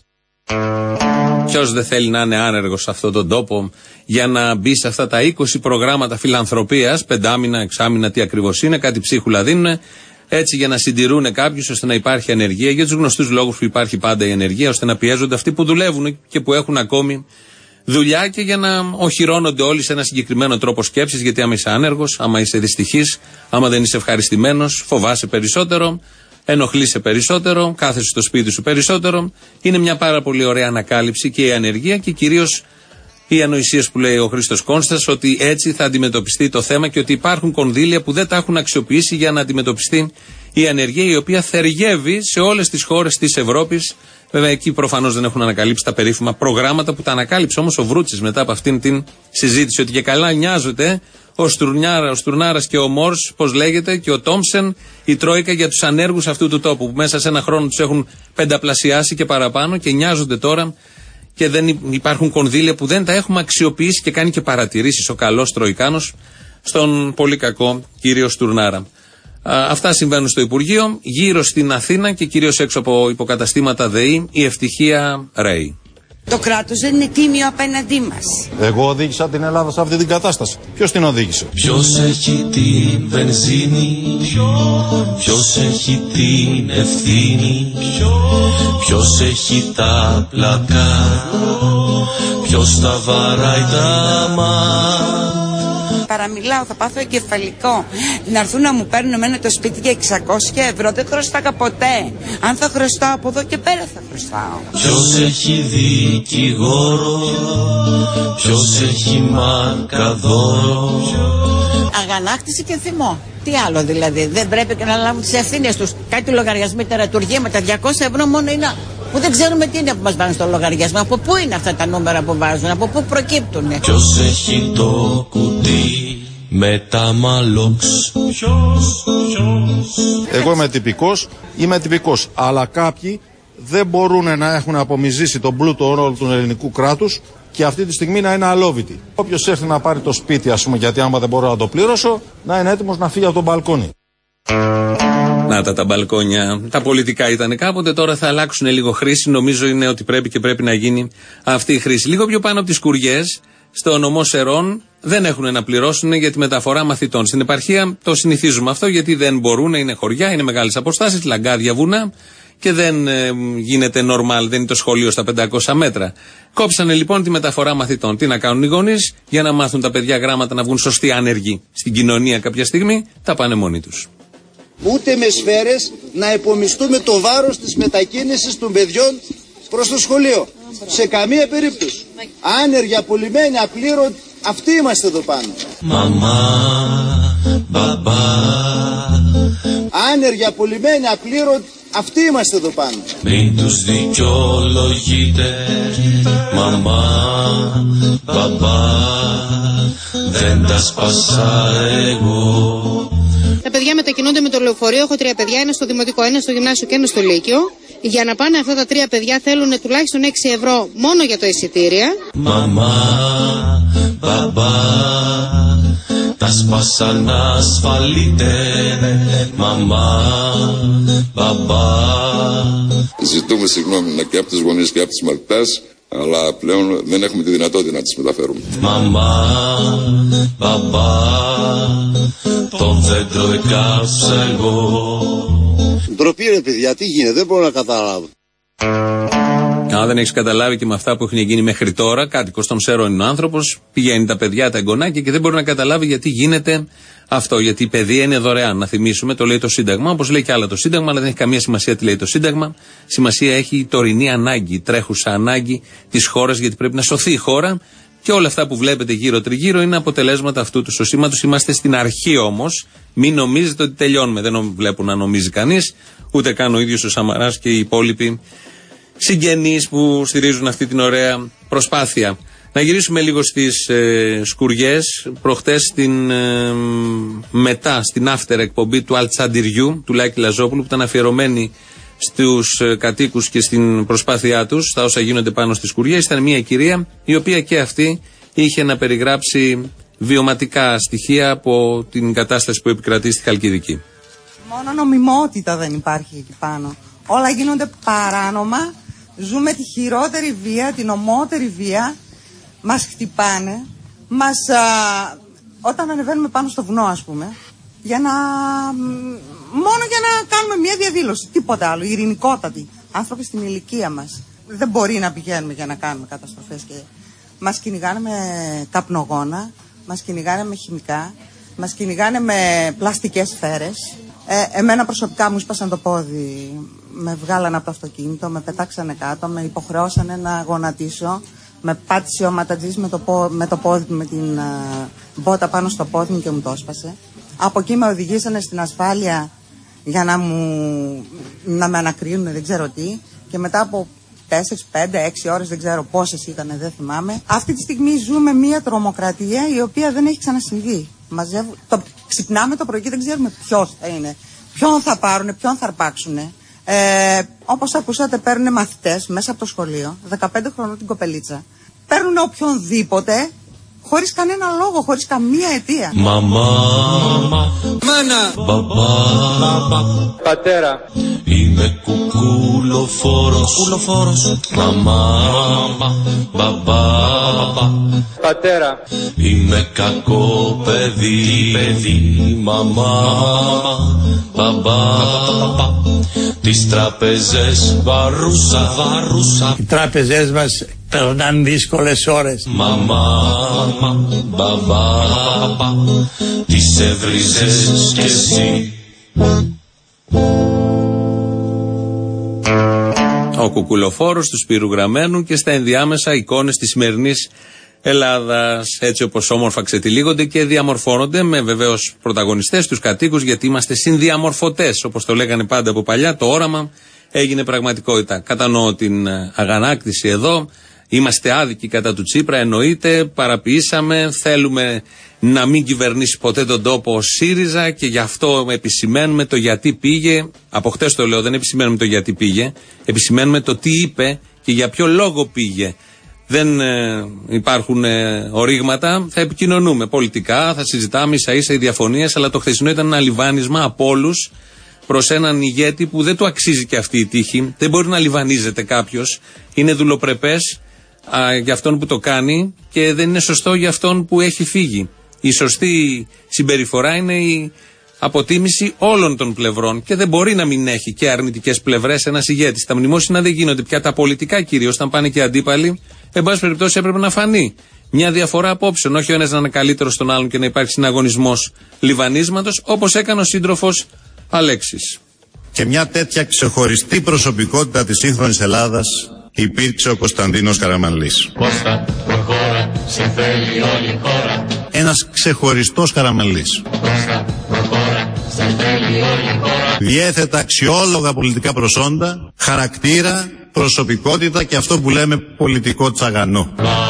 Ποιος δεν θέλει να είναι άνεργος σε αυτόν τον τόπο για να μπει σε αυτά τα είκοσι προγράμματα φιλανθρωπίας, πεντάμινα, εξάμινα, τι ακριβώς είναι, κάτι ψίχουλα δίνουν, έτσι για να συντηρούν κάποιους ώστε να υπάρχει ανεργία, για τους γνωστούς λόγους που υπάρχει πάντα η ανεργία, ώστε να πιέζονται αυτοί που δουλεύουν και που έχουν ακόμη δουλειά και για να οχυρώνονται όλοι σε ένα συγκεκριμένο τρόπο σκέψης. Γιατί άμα είσαι άνεργος, άμα είσαι δυστυχής, άμα δεν είσαι ευχαριστημένος, φοβάσαι περισσότερο, ενοχλείσαι περισσότερο, κάθεσαι στο σπίτι σου περισσότερο. Είναι μια πάρα πολύ ωραία ανακάλυψη και η ανεργία και κυρίως οι ανοησίες που λέει ο Χρήστος Κόνστας, ότι έτσι θα αντιμετωπιστεί το θέμα και ότι υπάρχουν κονδύλια που δεν τα έχουν αξιοποιήσει για να αντιμετωπιστεί η ανεργία, η οποία θεργεύει σε όλες τις χώρες της Ευρώπης. Βέβαια, εκεί προφανώς δεν έχουν ανακαλύψει τα περίφημα προγράμματα που τα ανακάλυψε όμως ο Βρούτσης μετά από αυτήν την συζήτηση. Ότι και καλά νοιάζεται ο, Στουρνιάρα, ο Στουρνάρας και ο Μόρς, πώς λέγεται, και ο Τόμψεν, η Τρόικα για τους ανέργους αυτού του τόπου, που μέσα σε ένα χρόνο τους έχουν πενταπλασιάσει και παραπάνω και νοιάζονται τώρα. Και δεν υπάρχουν κονδύλια που δεν τα έχουμε αξιοποιήσει και κάνει και παρατηρήσεις ο καλός Τροϊκάνος στον πολύ κακό κύριο Στουρνάρα. Α, αυτά συμβαίνουν στο Υπουργείο, γύρω στην Αθήνα και κυρίως έξω από υποκαταστήματα ΔΕΗ, η ευτυχία ρέει. Το κράτος δεν είναι τίμιο απέναντί μας. Εγώ οδήγησα την Ελλάδα σε αυτή την κατάσταση. Ποιος την οδήγησε? Ποιος έχει την βενζίνη, ποιος έχει την ευθύνη, ποιος έχει τα πλακά, ποιος τα βαράει τα μάτια. Παραμιλάω, θα πάθω εγκεφαλικό. Να έρθουν να μου παίρνουν εμένα το σπίτι για εξακόσια ευρώ. Δεν χρωστάω ποτέ. Αν θα χρωστάω από εδώ και πέρα θα χρωστάω. Ποιος έχει δικηγόρο, ποιος έχει μαρκαδόρο. Αγανάκτηση και θυμό. Τι άλλο δηλαδή? Δεν πρέπει και να λάβουν τις ευθύνες τους. Κάτι λογαριασμοί τερατουργία με τα διακόσια ευρώ μόνο είναι. Που δεν ξέρουμε τι είναι που μας πάνε στο λογαριασμό. Από πού είναι αυτά τα νούμερα που βάζουν, από πού προκύπτουν. Ποιος έχει το κουτί με τα μαλόξ. Ποιος, ποιος. Εγώ είμαι τυπικός, είμαι τυπικός. Αλλά κάποιοι δεν μπορούν να έχουν απομυζήσει τον πλούτο όλου του ελληνικού κράτους και αυτή τη στιγμή να είναι αλόβητοι. Όποιος έρθει να πάρει το σπίτι, ας πούμε, γιατί άμα δεν μπορώ να το πλήρωσω, να είναι έτοιμος να φύγει από τον μπαλκόνι. Να τα, τα μπαλκόνια. Τα πολιτικά ήταν κάποτε, τώρα θα αλλάξουν λίγο χρήση. Νομίζω είναι ότι πρέπει και πρέπει να γίνει αυτή η χρήση. Λίγο πιο πάνω από τις Κουριές, στο νομό Σερών, δεν έχουν να πληρώσουν για τη μεταφορά μαθητών. Στην επαρχία το συνηθίζουμε αυτό, γιατί δεν μπορούν, είναι χωριά, είναι μεγάλες αποστάσεις, λαγκάδια, βουνά και δεν ε, γίνεται normal, δεν είναι το σχολείο στα πεντακόσια μέτρα. Κόψανε λοιπόν τη μεταφορά μαθητών. Τι να κάνουν οι γονείς? Για να μάθουν τα παιδιά γράμματα, να βγουν σωστοί άνεργοι στην κοινωνία κάποια στιγμή, τα πάνε μόνοι τους. Ούτε με σφαίρες να επομιστούμε το βάρος της μετακίνησης των παιδιών προς το σχολείο. Σε καμία περίπτωση. Άνεργοι, απολυμμένοι, απλήρωτοι, αυτοί είμαστε εδώ πάνω. Μαμά, μπαμπά. Άνεργοι, απολυμμένοι, απλήρωτοι, αυτοί είμαστε εδώ πάνω. Μην τους δικαιολογείτε, μαμά, μπαμπά. Δεν τα σπάσα εγώ. Τα παιδιά μετακινούνται με το λεωφορείο. Έχω τρία παιδιά, ένα στο δημοτικό, ένα στο γυμνάσιο και ένα στο λύκειο. Για να πάνε αυτά τα τρία παιδιά θέλουν τουλάχιστον έξι ευρώ μόνο για το εισιτήρια. Μαμά, μπαμπά, τα σπάσαν ασφαλείτε. Μαμά, μπαμπά. Ζητούμε συγγνώμη και από τους γονείς και από τις μαθητές, αλλά πλέον δεν έχουμε τη δυνατότητα να τις μεταφέρουμε. Μαμά, μπαμπά, το δέντρο εκάψα εγώ. Ντροπή ρε παιδιά, τι γίνεται, δεν μπορώ να καταλάβω. Αν δεν έχεις καταλάβει και με αυτά που έχουν γίνει μέχρι τώρα, κάτοικος των Σέρων είναι ο άνθρωπος, πηγαίνει τα παιδιά, τα εγγονάκια και δεν μπορεί να καταλάβει γιατί γίνεται αυτό. Γιατί η παιδεία είναι δωρεάν. Να θυμίσουμε, το λέει το Σύνταγμα, όπως λέει και άλλα το Σύνταγμα, αλλά δεν έχει καμία σημασία τι λέει το Σύνταγμα. Σημασία έχει η τωρινή ανάγκη, η τρέχουσα ανάγκη της χώρας, γιατί πρέπει να σωθεί η χώρα. Και όλα αυτά που βλέπετε γύρω-τριγύρω είναι αποτελέσματα αυτού του σωσήματος. Είμαστε στην αρχή όμως. Μην νομίζετε ότι τελειώνουμε. Δεν βλέπω να νομίζει κανείς, ούτε καν ο ίδιος ο Σαμαράς και οι υπόλοιποι συγγενείς που στηρίζουν αυτή την ωραία προσπάθεια. Να γυρίσουμε λίγο στις ε, σκουριές. Προχτές στην ε, μετά, στην after εκπομπή του Αλτσαντιριού, του Λάκη Λαζόπουλου, που ήταν αφιερωμένη στους κατοίκους και στην προσπάθειά τους, στα όσα γίνονται πάνω στις σκουριές. Ήταν μια κυρία η οποία και αυτή είχε να περιγράψει βιωματικά στοιχεία από την κατάσταση που επικρατεί στη Χαλκιδική. Μόνο νομιμότητα δεν υπάρχει εκεί πάνω. Όλα γίνονται παράνομα. Ζούμε τη χειρότερη βία, την ομότερη βία. Μας χτυπάνε. Μας, α, όταν ανεβαίνουμε πάνω στο βουνό, ας πούμε, για να, μόνο για να κάνουμε μια διαδήλωση. Τίποτα άλλο. Ειρηνικότατη. Άνθρωποι στην ηλικία μας. Δεν μπορεί να πηγαίνουμε για να κάνουμε καταστροφές. Και μας κυνηγάνε με καπνογόνα. Μας κυνηγάνε με χημικά, μας κυνηγάνε με πλαστικές σφαίρες. Ε, εμένα προσωπικά μου σπάσαν το πόδι, με βγάλανε από το αυτοκίνητο, με πετάξανε κάτω, με υποχρεώσανε να γονατίσω, με πάτησε ο ματατζής με το, πό, με το πόδι, με την uh, μπότα πάνω στο πόδι μου και μου το έσπασε. Από εκεί με οδηγήσανε στην ασφάλεια για να, μου, να με ανακρίνουν, δεν ξέρω τι, και μετά από τέσσερις, πέντε, έξι ώρες, δεν ξέρω πόσες ήταν, δεν θυμάμαι. Αυτή τη στιγμή ζούμε μια τρομοκρατία η οποία δεν έχει ξανασυμβεί. Μαζεύουν, το, ξυπνάμε το πρωί και δεν ξέρουμε ποιος θα είναι, ποιον θα πάρουνε, ποιον θα αρπάξουνε. Ε, όπως ακούσατε, παίρνουν μαθητές μέσα από το σχολείο, δεκαπέντε χρονών την κοπελίτσα. Παίρνουν οποιονδήποτε, χωρίς κανένα λόγο, χωρίς καμία αιτία. Μαμά, μάνα, μπαμπά, πατέρα. Είμαι κουκουλοφόρος, Κουκουλοφόρος. Μαμά, μπαμπά, πατέρα. Είμαι κακό παιδί, παιδί. Μαμά, μπαμπά, τις τραπεζές βαρούσα, βαρούσα. Οι τράπεζές μας περνάνε δύσκολες ώρες. Μαμά, μπαμπά, τις έβριζες κι εσύ. Ο κουκουλοφόρος του Σπύρου Γραμμένου και στα ενδιάμεσα εικόνες της σημερινής Ελλάδας, έτσι όπως όμορφα ξετυλίγονται και διαμορφώνονται με βεβαίως πρωταγωνιστές τους κατοίκους, γιατί είμαστε συνδιαμορφωτές, όπως το λέγανε πάντα από παλιά. Το όραμα έγινε πραγματικότητα. Κατανοώ την αγανάκτηση εδώ. Είμαστε άδικοι κατά του Τσίπρα, εννοείται. Παραποιήσαμε. Θέλουμε να μην κυβερνήσει ποτέ τον τόπο ο ΣΥΡΙΖΑ και γι' αυτό επισημαίνουμε το γιατί πήγε. Από χτες το λέω, δεν επισημαίνουμε το γιατί πήγε. Επισημαίνουμε το τι είπε και για ποιο λόγο πήγε. Δεν ε, υπάρχουν ε, ορίγματα. Θα επικοινωνούμε πολιτικά, θα συζητάμε ίσα ίσα οι διαφωνίες, αλλά το χθεσινό ήταν ένα λιβάνισμα από όλους προς έναν ηγέτη που δεν του αξίζει και αυτή η τύχη. Δεν μπορεί να λιβανίζεται κάποιος. Είναι δουλοπρεπές α, για αυτόν που το κάνει και δεν είναι σωστό για αυτόν που έχει φύγει. Η σωστή συμπεριφορά είναι η αποτίμηση όλων των πλευρών και δεν μπορεί να μην έχει και αρνητικές πλευρές ένας ηγέτης. Τα μνημόσυνα δεν γίνονται πια, τα πολιτικά κυρίως, όταν πάνε και αντίπαλοι. Εν πάση περιπτώσει έπρεπε να φανεί μια διαφορά απόψεων, όχι ο ένας να είναι καλύτερος στον άλλον και να υπάρχει συναγωνισμός λιβανίσματος, όπως έκανε ο σύντροφος Αλέξης. Και μια τέτοια ξεχωριστή προσωπικότητα της σύγχρονης Ελλάδας υπήρξε ο Κωνσταντίνος Καραμανλής. Κώστα, προχώρα, σε θέλει όλη η χώρα. Ένας ξεχωριστός Καραμανλής. Κώστα, προχώρα, σε θέλει όλη η χώρα. Διέθετα αξιόλογα πολιτικά προσόντα, χαρακτήρα, προσωπικότητα και αυτό που λέμε πολιτικό τσαγανό.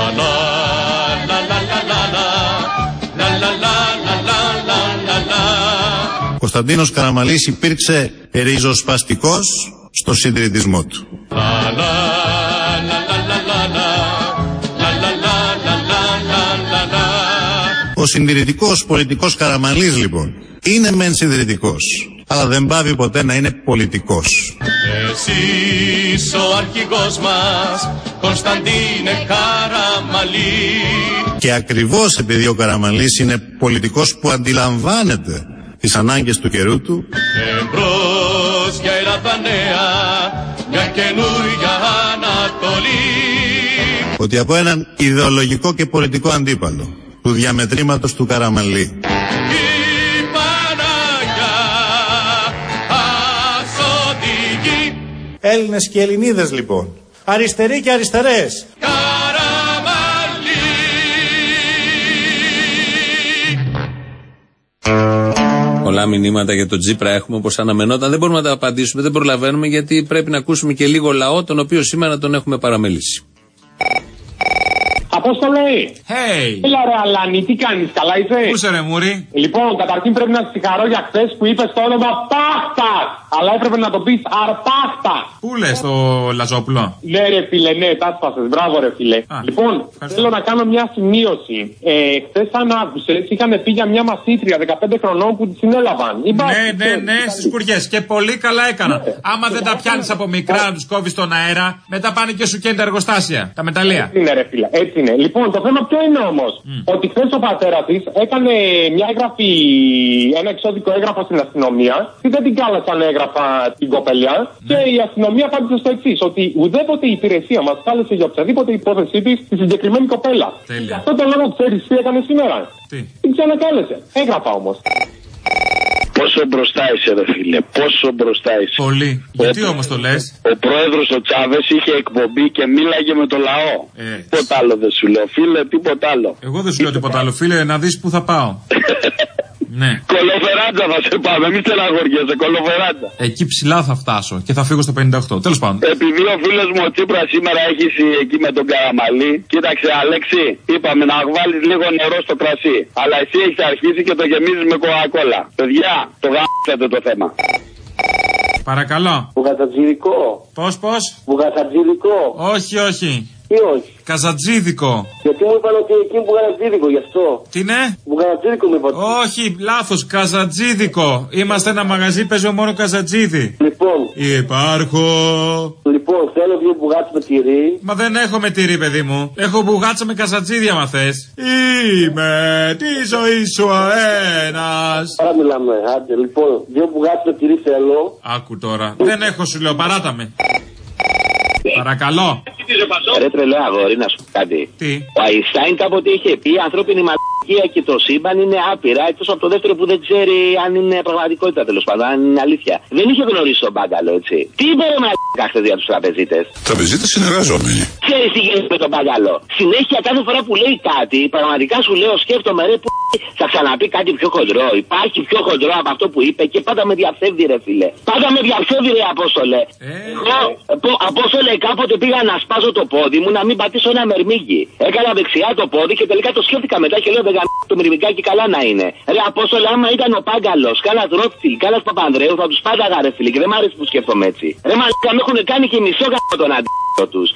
Ο Κωνσταντίνος Καραμανλής υπήρξε ριζοσπαστικός στο συντηρητισμό του. Ο συντηρητικός πολιτικός Καραμανλής λοιπόν είναι μεν συντηρητικός, αλλά δεν πάβει ποτέ να είναι πολιτικός. Εσείς ο αρχηγός μας, Κωνσταντίνε Καραμανλή. Και ακριβώς επειδή ο Καραμανλής είναι πολιτικός που αντιλαμβάνεται τις ανάγκες του καιρού του, εμπρός για Ελλάδα νέα, μια καινούργια Ανατολή. Ότι από έναν ιδεολογικό και πολιτικό αντίπαλο του διαμετρήματος του Καραμανλή, Έλληνες και Ελληνίδες λοιπόν, αριστεροί και αριστερές, πολλά μηνύματα για τον Τσίπρα έχουμε όπως αναμενόταν. Δεν μπορούμε να τα απαντήσουμε, δεν προλαβαίνουμε γιατί πρέπει να ακούσουμε και λίγο λαό, τον οποίο σήμερα τον έχουμε παραμελήσει. Από Απόστολε! Hey! Έλα ρε Αλάνη, τι κάνεις, καλά είσαι? Πού είσαι ρε Μούρη? Λοιπόν, καταρχήν πρέπει να σε συγχαρώ για χθες που είπες το όνομα Πάχτας. Αλλά έπρεπε να το πεις Αρπάχτα. Πού λες το Λαζόπουλο? Ναι ρε φίλε, ναι, τα σπάσες, μπράβο ρε φίλε. Α, λοιπόν, ευχαριστώ. Θέλω να κάνω μια σημείωση. Ε, χθες αν άκουσες, είχαν πει για μια μαθήτρια δεκαπέντε χρονών που τη συνέλαβαν. Ναι, ναι, ναι, στις κουριές. Και πολύ καλά έκανα. Ναι. Άμα δεν τα πιάνεις από μικρά να τους κόβεις στον αέρα, μετά πάνε και σου καίνε τα εργοστάσια, τα μεταλλεία. Έτσι είναι ρε φίλε, έτσι είναι. Λοιπόν, το θέμα ποιο είναι όμως? Mm. Ότι χθες ο πατέρας της έκανε μια έγγραφη, ένα εξώδικο έγγραφο στην αστυνομία και δεν την κάλεσαν έγγραφα την κοπελιά. Mm. Και η αστυνομία απάντησε στο εξής, ότι ουδέποτε η υπηρεσία μας κάλεσε για οποιαδήποτε υπόθεσή της τη συγκεκριμένη κοπέλα. Τέλεια. Αυτό το λόγο ξέρεις τι έκανε σήμερα? Τι? Την ξανακάλεσε. Έγραφα όμως. Πόσο μπροστά είσαι ρε φίλε, πόσο μπροστά είσαι. Πολύ. Ο... Γιατί όμως το λες? Ο πρόεδρος ο Τσάβες είχε εκπομπή και μίλαγε με το λαό. Ε. Τίποτα άλλο δεν σου λέω φίλε, τίποτα άλλο. Εγώ δεν σου λέω τίποτα άλλο φίλε, να δεις που θα πάω. Ναι. Κολοφεράντζα θα σε πάμε, μη στεναχωριέσαι, κολοφεράντζα. Εκεί ψηλά θα φτάσω και θα φύγω στο πενήντα οκτώ. Τέλος πάντων. Επειδή ο φίλος μου ο Τσίπρας σήμερα έχει εκεί με τον Καραμαλή, κοίταξε Αλέξη, είπαμε να βάλεις λίγο νερό στο κρασί. Αλλά εσύ έχεις αρχίσει και το γεμίζεις με κοκακόλα. Παιδιά, το γάμισατε το θέμα. Παρακαλώ. Μπουγατζίδικο. Πώς, πώς? Μπουγατζίδικο. Όχι, όχι. Τι όχι? Καζατζίδικο. Γιατί μου είπαν ότι εκεί μπουγατζίδικο γι' αυτό. Τι είναι? Μπουγατζίδικο μου είπαν. Όχι, λάθος, καζατζίδικο. Είμαστε ένα μαγαζί, παίζω μόνο καζατζίδι. Λοιπόν. Υπάρχω. Λοιπόν, θέλω δύο μπουγάτσε με τυρί. Μα δεν έχω με τυρί, παιδί μου. Έχω μπουγάτσα με καζατζίδι, άμα θες. Είμαι τη ζωή σου ένας. Άρα μιλάμε, άντε, λοιπόν, δύο μπουγάτσε με τυρί θέλω. Άκου τώρα. Δεν έχω, σου λέω, παράτα με. Παρακαλώ. Ρε τρελό αγόρι, να σου πω κάτι. Τι? Ο Αϊνστάιν κάποτε είχε πει: η ανθρώπινη μαλακία και το σύμπαν είναι άπειρα, εκτός από το δεύτερο που δεν ξέρει αν είναι πραγματικότητα, τέλος πάντων, αν είναι αλήθεια. Δεν είχε γνωρίσει τον μπάγκαλο, έτσι. Τι είπε ρε μαλακά χθες για τους τραπεζίτες? Τραπεζίτες συνεργαζόμενοι. Ξέρεις τι γίνεται με τον μπάγκαλο? Συνέχεια κάθε φορά που λέει κάτι, πραγματικά σου λέω, σκέφτομαι ρε που θα ξαναπεί κάτι πιο χοντρό. Υπάρχει πιο χοντρό από αυτό που είπε και πάντα με διαφεύγει ρε φίλε. Πάντα με διαφεύγει ρε Απόστολε. Ε, Εγώ, Απόστολε, κάποτε πήγα να σπάζω το πόδι μου να μην πατήσω ένα μερμήγκι. Έκανα δεξιά το πόδι και τελικά το σκέφτηκα μετά και λέω δεν γαμ... το μερμηγκάκι καλά να είναι. Ρε Απόστολε, άμα ήταν ο Πάγκαλος, κάλας Ρόφιλ, κάλας Παπανδρέου, θα τους πάταγα ρε φίλε και δεν μ' αρέσει που σκέφτομαι έτσι. Ρε μαλάκα, με έχουν κάνει και μισό γαμ τον αντίθετο τους.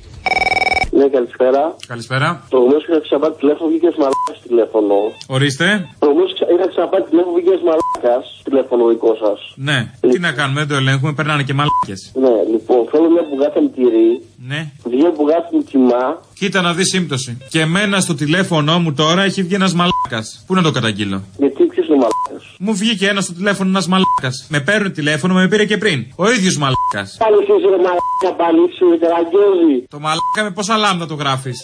Ναι, καλησπέρα. Καλησπέρα. Προηγουμένως είχα ξαναπάρει τηλέφωνο, βγήκες μαλάκας τηλέφωνο. Ορίστε. Προηγουμένως είχα ξαναπάρει τηλέφωνο, βγήκες μαλάκας τηλέφωνο δικό σας. Ναι. Ε... Τι να κάνουμε, δεν το ελέγχουμε, περνάνε και μαλάκες. Ναι, λοιπόν, θέλω μια μπουγάτα με τυρί. Ναι. Δύο μπουγάτες με κιμά. Κοίτα να δει σύμπτωση. Και εμένα στο τηλέφωνο μου τώρα έχει βγει ένας μαλάκας. Πού να το καταγγείλω? Γιατί ποιος είναι ο μαλάκας? Μου βγήκε ένα στο τηλέφωνο ένας μαλάκας. Με παίρνει τηλέφωνο, με πήρε και πριν. Ο ίδιος μαλάκας. Πάλι είσαι ρε μαλάκα, πάλι σου, τεραγκιόζη. Το μαλάκα με πόσα λάμδα το γράφεις?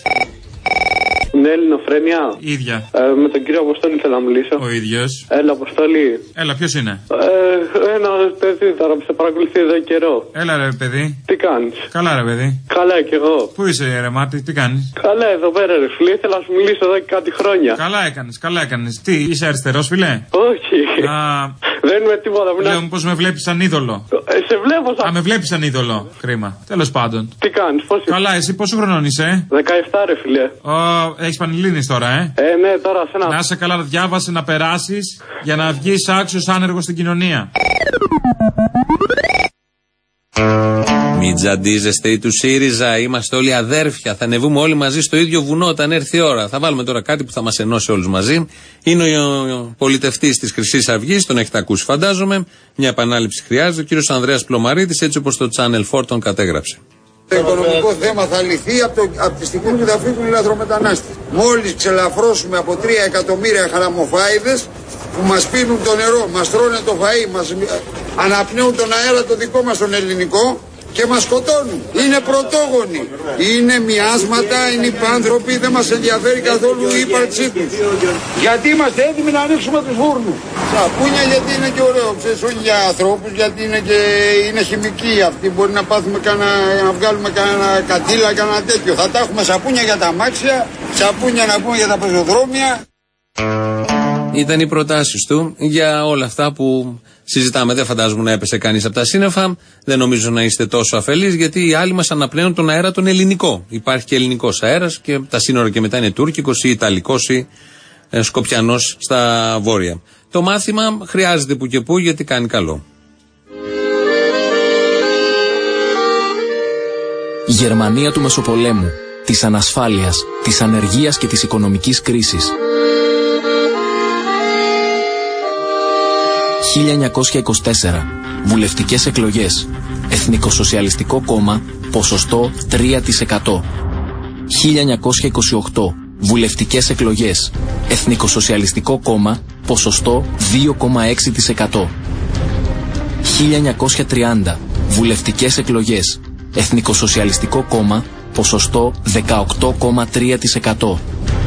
Ναι, Ελληνοφρένεια. Ίδια. Ε, με τον κύριο Αποστόλη θέλω να μιλήσω. Ο ίδιος. Έλα, Αποστόλη. Έλα, ποιος είναι? Ε, ένα παιδί τώρα που σε παρακολουθεί εδώ καιρό. Έλα, ρε παιδί. Τι κάνεις? Καλά, ρε παιδί. Καλά, κι εγώ. Πού είσαι, ρε Μάτι, τι κάνεις? Καλά, εδώ πέρα, ρε φίλε. Ήθελα να σου μιλήσω εδώ και κάτι χρόνια. Καλά έκανες, καλά έκανες. Τι, είσαι αριστερός, φιλέ? Όχι. Α, δεν είμαι τίποτα. Λέω, μήπως με βλέπεις σαν είδωλο. Ε, σε βλέπω σαν. Α, με βλέπεις σαν είδωλο. Κρίμα. Τέλος πάντων. Τι κάνεις, πώς είσαι? Καλά, εσύ πόσο χρονών είσαι? δεκαεπτά, ρε φίλε. Ω, έχεις πανελλήνιες τώρα, ε. Ε, ναι, τώρα σε ένα. Να είσαι καλά, διάβασε να περάσεις για να βγεις άξιος άνεργος στην κοινωνία. Μην τζαντίζεστε ή του ΣΥΡΙΖΑ, είμαστε όλοι αδέρφια. Θα ανεβούμε όλοι μαζί στο ίδιο βουνό όταν έρθει η ώρα. Θα βάλουμε τώρα κάτι που θα μας ενώσει όλους μαζί. Είναι ο πολιτευτής της Χρυσής Αυγής, τον έχετε ακούσει φαντάζομαι. Μια επανάληψη χρειάζεται. Ο κύριος Ανδρέας Πλωμαρίτης, έτσι όπως το Channel τέσσερα τον κατέγραψε. Το οικονομικό θέμα θα λυθεί από, το, από τη στιγμή που θα φύγουν οι λαθρομετανάστες. Μόλις ξελαφρώσουμε από τρία εκατομμύρια χαραμοφάιδες που μας πίνουν το νερό, μας τρώνε το φαΐ, μας αναπνέουν τον αέρα το δικό μας τον ελληνικό και μας σκοτώνουν. Είναι πρωτόγονοι. Είναι μοιάσματα, είναι υπάνθρωποι, δεν μας ενδιαφέρει καθόλου η ύπαρξή τους. Γιατί είμαστε έτοιμοι να ανοίξουμε τους φούρνους. Σαπούνια γιατί είναι και ωραίο, ξέρεις, όχι για ανθρώπους, γιατί είναι και είναι χημική αυτή. Μπορεί να πάθουμε κανένα, να βγάλουμε κανένα κατήλα, κανένα τέτοιο. Θα τα έχουμε σαπούνια για τα αμάξια, σαπούνια να πούμε για τα πεζοδρόμια. Ήταν οι προτάσεις του για όλα αυτά που συζητάμε. Δεν φαντάζομαι να έπεσε κανείς από τα σύννεφα. Δεν νομίζω να είστε τόσο αφελείς, γιατί οι άλλοι μας αναπνέουν τον αέρα τον ελληνικό. Υπάρχει και ελληνικός αέρας και τα σύνορα και μετά είναι τουρκικός ή ιταλικός ή ε, σκοπιανός στα βόρεια. Το μάθημα χρειάζεται που και που γιατί κάνει καλό. Η Γερμανία του Μεσοπολέμου, της ανασφάλειας, της ανεργίας και της οικονομικής κρίσης. χίλια εννιακόσια είκοσι τέσσερα. Βουλευτικές εκλογές. Εθνικοσοσιαλιστικό κόμμα, ποσοστό τρία τοις εκατό. χίλια εννιακόσια είκοσι οκτώ. Βουλευτικές εκλογές. Εθνικοσοσιαλιστικό κόμμα, ποσοστό δύο κόμμα έξι τοις εκατό. χίλια εννιακόσια τριάντα. Βουλευτικές εκλογές. Εθνικοσοσιαλιστικό κόμμα, ποσοστό δεκαοκτώ κόμμα τρία τοις εκατό.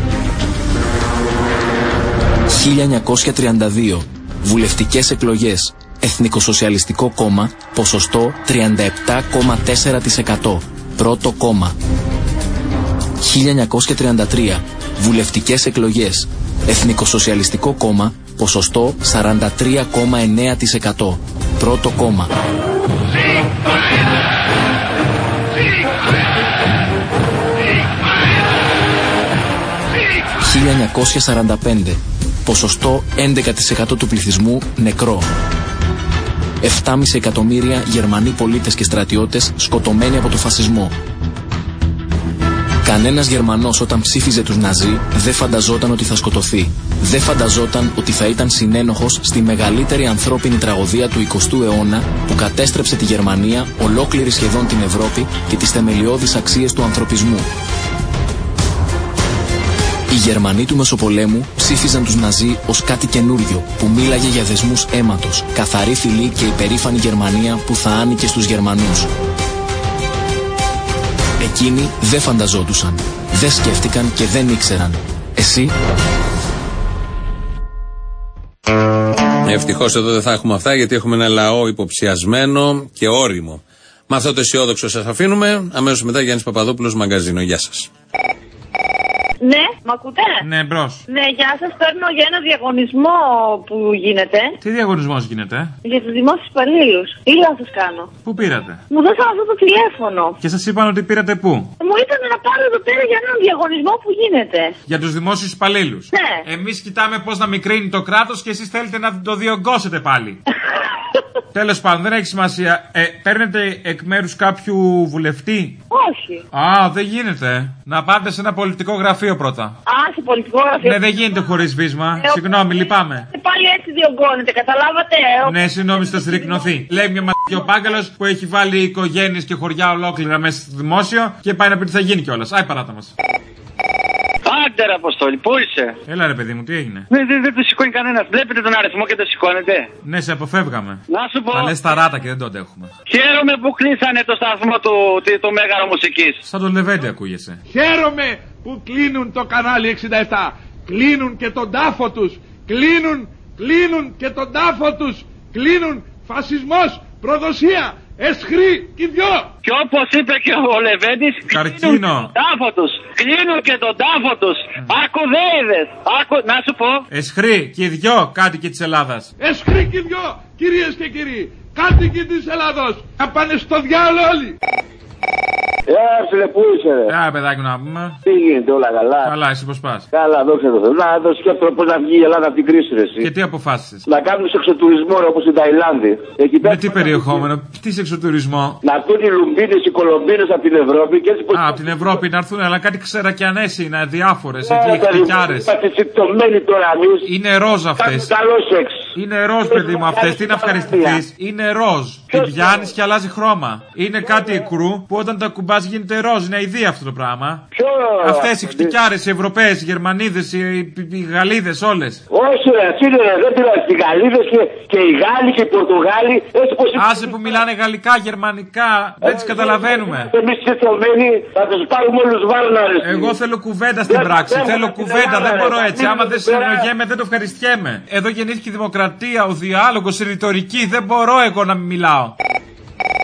χίλια εννιακόσια τριάντα δύο. Βουλευτικές εκλογές. Εθνικοσοσιαλιστικό κόμμα, ποσοστό τριάντα επτά κόμμα τέσσερα τοις εκατό. Πρώτο κόμμα. χίλια εννιακόσια τριάντα τρία. Βουλευτικές εκλογές. Εθνικοσοσιαλιστικό κόμμα, ποσοστό σαράντα τρία κόμμα εννέα τοις εκατό. Πρώτο κόμμα. χίλια εννιακόσια σαράντα πέντε. Ποσοστό έντεκα τοις εκατό του πληθυσμού νεκρό. επτά κόμμα πέντε εκατομμύρια Γερμανοί πολίτες και στρατιώτες σκοτωμένοι από το φασισμό. Κανένας Γερμανός όταν ψήφιζε τους Ναζί δεν φανταζόταν ότι θα σκοτωθεί. Δεν φανταζόταν ότι θα ήταν συνένοχος στη μεγαλύτερη ανθρώπινη τραγωδία του εικοστού αιώνα που κατέστρεψε τη Γερμανία, ολόκληρη σχεδόν την Ευρώπη και τις θεμελιώδεις αξίες του ανθρωπισμού. Οι Γερμανοί του Μεσοπολέμου ψήφιζαν τους Ναζί ως κάτι καινούριο που μίλαγε για δεσμούς αίματος, καθαρή φυλή και υπερήφανη Γερμανία που θα άνοικε στους Γερμανούς. Εκείνοι δεν φανταζόντουσαν, δεν σκέφτηκαν και δεν ήξεραν. Εσύ? Ευτυχώς εδώ δεν θα έχουμε αυτά γιατί έχουμε ένα λαό υποψιασμένο και όριμο. Με αυτό το αισιόδοξο σας αφήνουμε. Αμέσως μετά Γιάννης Παπαδόπουλος, Μαγκαζίνο. Γεια σας. Ναι, μ' ακούτε? Ναι, μπρος. Ναι, γεια σας. Παίρνω για ένα διαγωνισμό που γίνεται. Τι διαγωνισμός γίνεται? Για τους δημόσιους υπαλλήλους. Ή λάθος κάνω? Πού πήρατε? Μου δώσαν αυτό το τηλέφωνο. Και σας είπαν ότι πήρατε πού? Μου είπαν να πάρω εδώ πέρα για έναν διαγωνισμό που γίνεται. Για τους δημόσιους υπαλλήλους. Ναι. Εμείς κοιτάμε πώς να μικρύνει το κράτος και εσείς θέλετε να το διωγγώσετε πάλι. Τέλος πάντων, δεν έχει σημασία. Ε, παίρνετε εκ μέρους κάποιου βουλευτή? Όχι. Α, δεν γίνεται. Να πάτε σε ένα πολιτικό γραφείο πρώτα. Α, σε πολιτικό γραφείο. Ναι, δεν γίνεται χωρίς βίσμα. Ε, Συγγνώμη, λυπάμαι. Και πάλι έτσι διωγγώνετε, καταλάβατε. Ναι, συγγνώμη, θα συρρυκνωθεί. Λέει μια μ***ο πάγκαλος που έχει βάλει οικογένειες και χωριά ολόκληρα μέσα στο δημόσιο και πάει να πει τι θα γίνει κιόλας. Άι, παράτα μας. Άντε ρε Αποστόλη, πού είσαι? Έλα ρε παιδί μου, τι έγινε? Δεν δε, δε το σηκώνει κανένας. Βλέπετε τον αριθμό και το σηκώνετε? Ναι, σε αποφεύγαμε. Να σου πω. Θα λες τα ράτα και δεν το αντέχουμε. Χαίρομαι που κλείσανε το σταθμό του το, το Μέγαρο Μουσικής. Σαν τον Λεβέντη ακούγεσαι. Χαίρομαι που κλείνουν το κανάλι εξήντα επτά. Κλείνουν και τον τάφο τους. Κλείνουν, κλείνουν και τον τάφο τους. Κλείνουν φασισμός, προδοσία. Εσχρή και δυο! Και όπως είπε και ο Λεβέντης, κλείνουν τον τάφο τους! Κλείνουν και τον τάφο τους! Mm. Ακουδέιδες! Ακου... Να σου πω! Εσχρή και δυο κάτοικοι της Ελλάδας! Εσχρή και δυο! Κυρίες και κύριοι! Κάτοικοι της Ελλάδος! Να πάνε στο διάλο όλοι! Γεια φίλε, πού είσαι ρε? Γεια παιδάκι να πούμε. Τι γίνεται, όλα καλά? Καλά, εσύ πώς πας? Καλά, δόξα τω Θεώ. Να το σκέφτομαι πώς να βγει η Ελλάδα από την κρίση ρε εσύ. Και τι αποφάσισες? Να κάνουν εξωτουρισμό ρε, όπως στην Ταϊλάνδη. Εκεί πέρα. Με τι περιεχόμενο, τι σε εξωτουρισμό? Να έρθουν οι λουμπίνες, οι κολομπίνες από την Ευρώπη και έτσι πως... Α, από την Ευρώπη να έρθουν, αλλά κάτι ξερακιανές είναι, διάφορες, εκεί χτυκιάρες. Είναι ροζ αυτές. Είναι ροζ παιδί μου αυτές, τι να ευχαριστηθείς? Είναι ροζ. Την πιάνεις και αλλάζει χρώμα. Είναι κάτι ικρού που όταν τα κουμπάς γίνεται ροζ. Είναι αηδία αυτό το πράγμα. Ποιο... Αυτές οι χτυκιάρες, οι Ευρωπαίες, οι Γερμανίδες, οι, οι, οι Γαλλίδες, όλες. Όχι, ρε, φίλε, δεν πειράζει. Οι Γαλλίδες και, και οι Γάλλοι και οι Πορτογάλοι. Έτσι πως... Άσε που μιλάνε γαλλικά, γερμανικά, δεν τις καταλαβαίνουμε. Εμείς ξεθωμένοι θα τους πάρουμε όλους βάρναρες. Εγώ θέλω κουβέντα στην πράξη. Θέλω κουβέντα, δεν μπορώ έτσι. Άμα δεν συνεννοιέμαι, δεν το ευχαριστιέμαι. Εδώ γεννήθηκε η δημοκρατία, ο διάλογος, η ρητορική. Δεν μπορώ εγώ να μην μιλάω.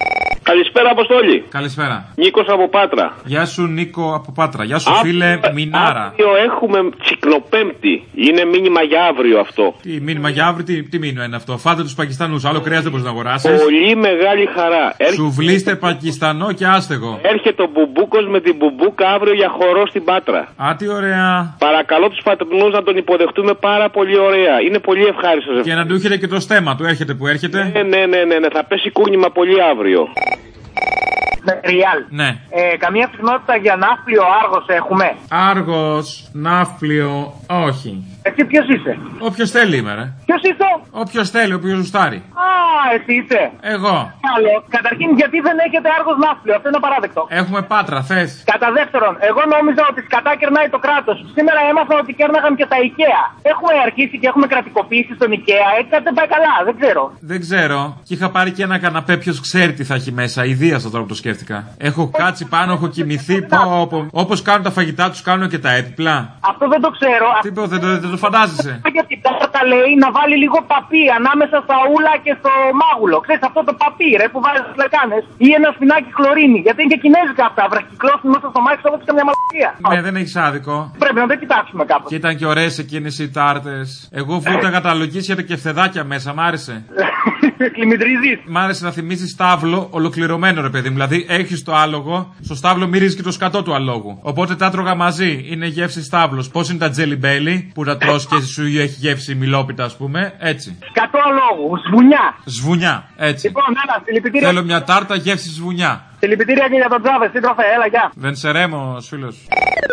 Καλησπέρα, Αποστόλη. Καλησπέρα. Νίκος από Πάτρα. Γεια σου, Νίκο από Πάτρα. Γεια σου, φίλε Μινάρα. Αύριο έχουμε Τσικλοπέμπτη. Είναι μήνυμα για αύριο αυτό. Τι μήνυμα για αύριο, τι, τι μήνυμα είναι αυτό. Φάτε τους Πακιστανούς. Άλλο κρέας δεν μπορείς να αγοράσεις. Πολύ μεγάλη χαρά. Σουβλίστε Πακιστανό και άστεγο. Έρχεται ο Μπουμπούκος με την Μπουμπούκα αύριο για χορό στην Πάτρα. Α, τι ωραία. Παρακαλώ τους Πατρινούς να τον υποδεχτούμε πάρα πολύ ωραία. Είναι πολύ ευχάριστο. Και να του έχετε και το στέμα του. Έρχεται που έρχεται. Ναι, ναι, ναι, ναι, ναι. Θα πέσει κούνημα πολύ αύριο. Ριάλ. Ναι. Ε, καμία συχνότητα για ναύπλιο Άργος έχουμε. Άργος, ναύπλιο, όχι. Εσύ ποιος είσαι? Όποιος θέλει είμαι, ρε. Ποιος είσαι? Όποιος θέλει, όποιος ζουστάρει. Α, εσύ είσαι. Εγώ. Καλό. Καταρχήν, γιατί δεν έχετε Άργος ναύπλιο? Αυτό είναι απαράδεκτο. Έχουμε Πάτρα, θες? Κατά δεύτερον, εγώ νόμιζα ότι σκατά κερνάει το κράτος. Σήμερα έμαθα ότι κέρναγαν και τα IKEA. Έχουμε αρχίσει και έχουμε κρατικοποιήσει στον IKEA. Έτσι κάτι δεν πάει καλά, δεν ξέρω. Δεν ξέρω. Και είχα πάρει και ένα καναπέ, ποιος ξέρει τι θα έχει μέσα. Ιδίας τώρα που το σκέφτηκα. Έχω κάτσει πάνω, έχω κοιμηθεί. Όπως κάνουν τα φαγητά τους, κάνουν και τα έπιπλα. Αυτό δεν το ξέρω. Τι πω, δεν το, δεν το φαντάζεσαι. Για την τάρτα λέει να βάλει λίγο παπί ανάμεσα στα ούλα και στο μάγουλο. Ξέρεις αυτό το παπί, ρε, που βάζει στις λεκάνες. Ή ένα σφινάκι χλωρίνη. Γιατί είναι και κινέζικα αυτά. Βραχυκλώσουν μέσα στο μάξι όπως καμιά μαλακία. Ναι, δεν έχεις άδικο. Πρέπει να το κοιτάξουμε κάπως. Και ήταν και ωραίες εκείνες οι τάρτες. Εγώ βούταγα τα λογίσια και φθεδάκια μέσα, μ' άρεσε. Κλιμητρίζεις. Μ' άρεσε να θυμίσει στάβλο ολοκληρωμένο, ρε παιδί μου. Δηλαδή έχεις το άλογο, στο στάβλο μυρίζει και το σκατό του αλόγου. Οπότε τα τρώγα μαζί. Είναι γεύση στάβλος. Πώς είναι τα Jelly Belly που τα τρως και σου έχει γεύση μιλόπιτα, ας πούμε. Έτσι. Σκατό αλόγου. Σβουνιά. Σβουνιά. Έτσι. Λοιπόν, έλα, συλληπιτήρια. Θέλω μια τάρτα γεύση σβουνιά. Συλληπιτήρια και για τον Τζάβε, σύντροφε, έλα, γεια. Δεν σε ρέμω, φίλος.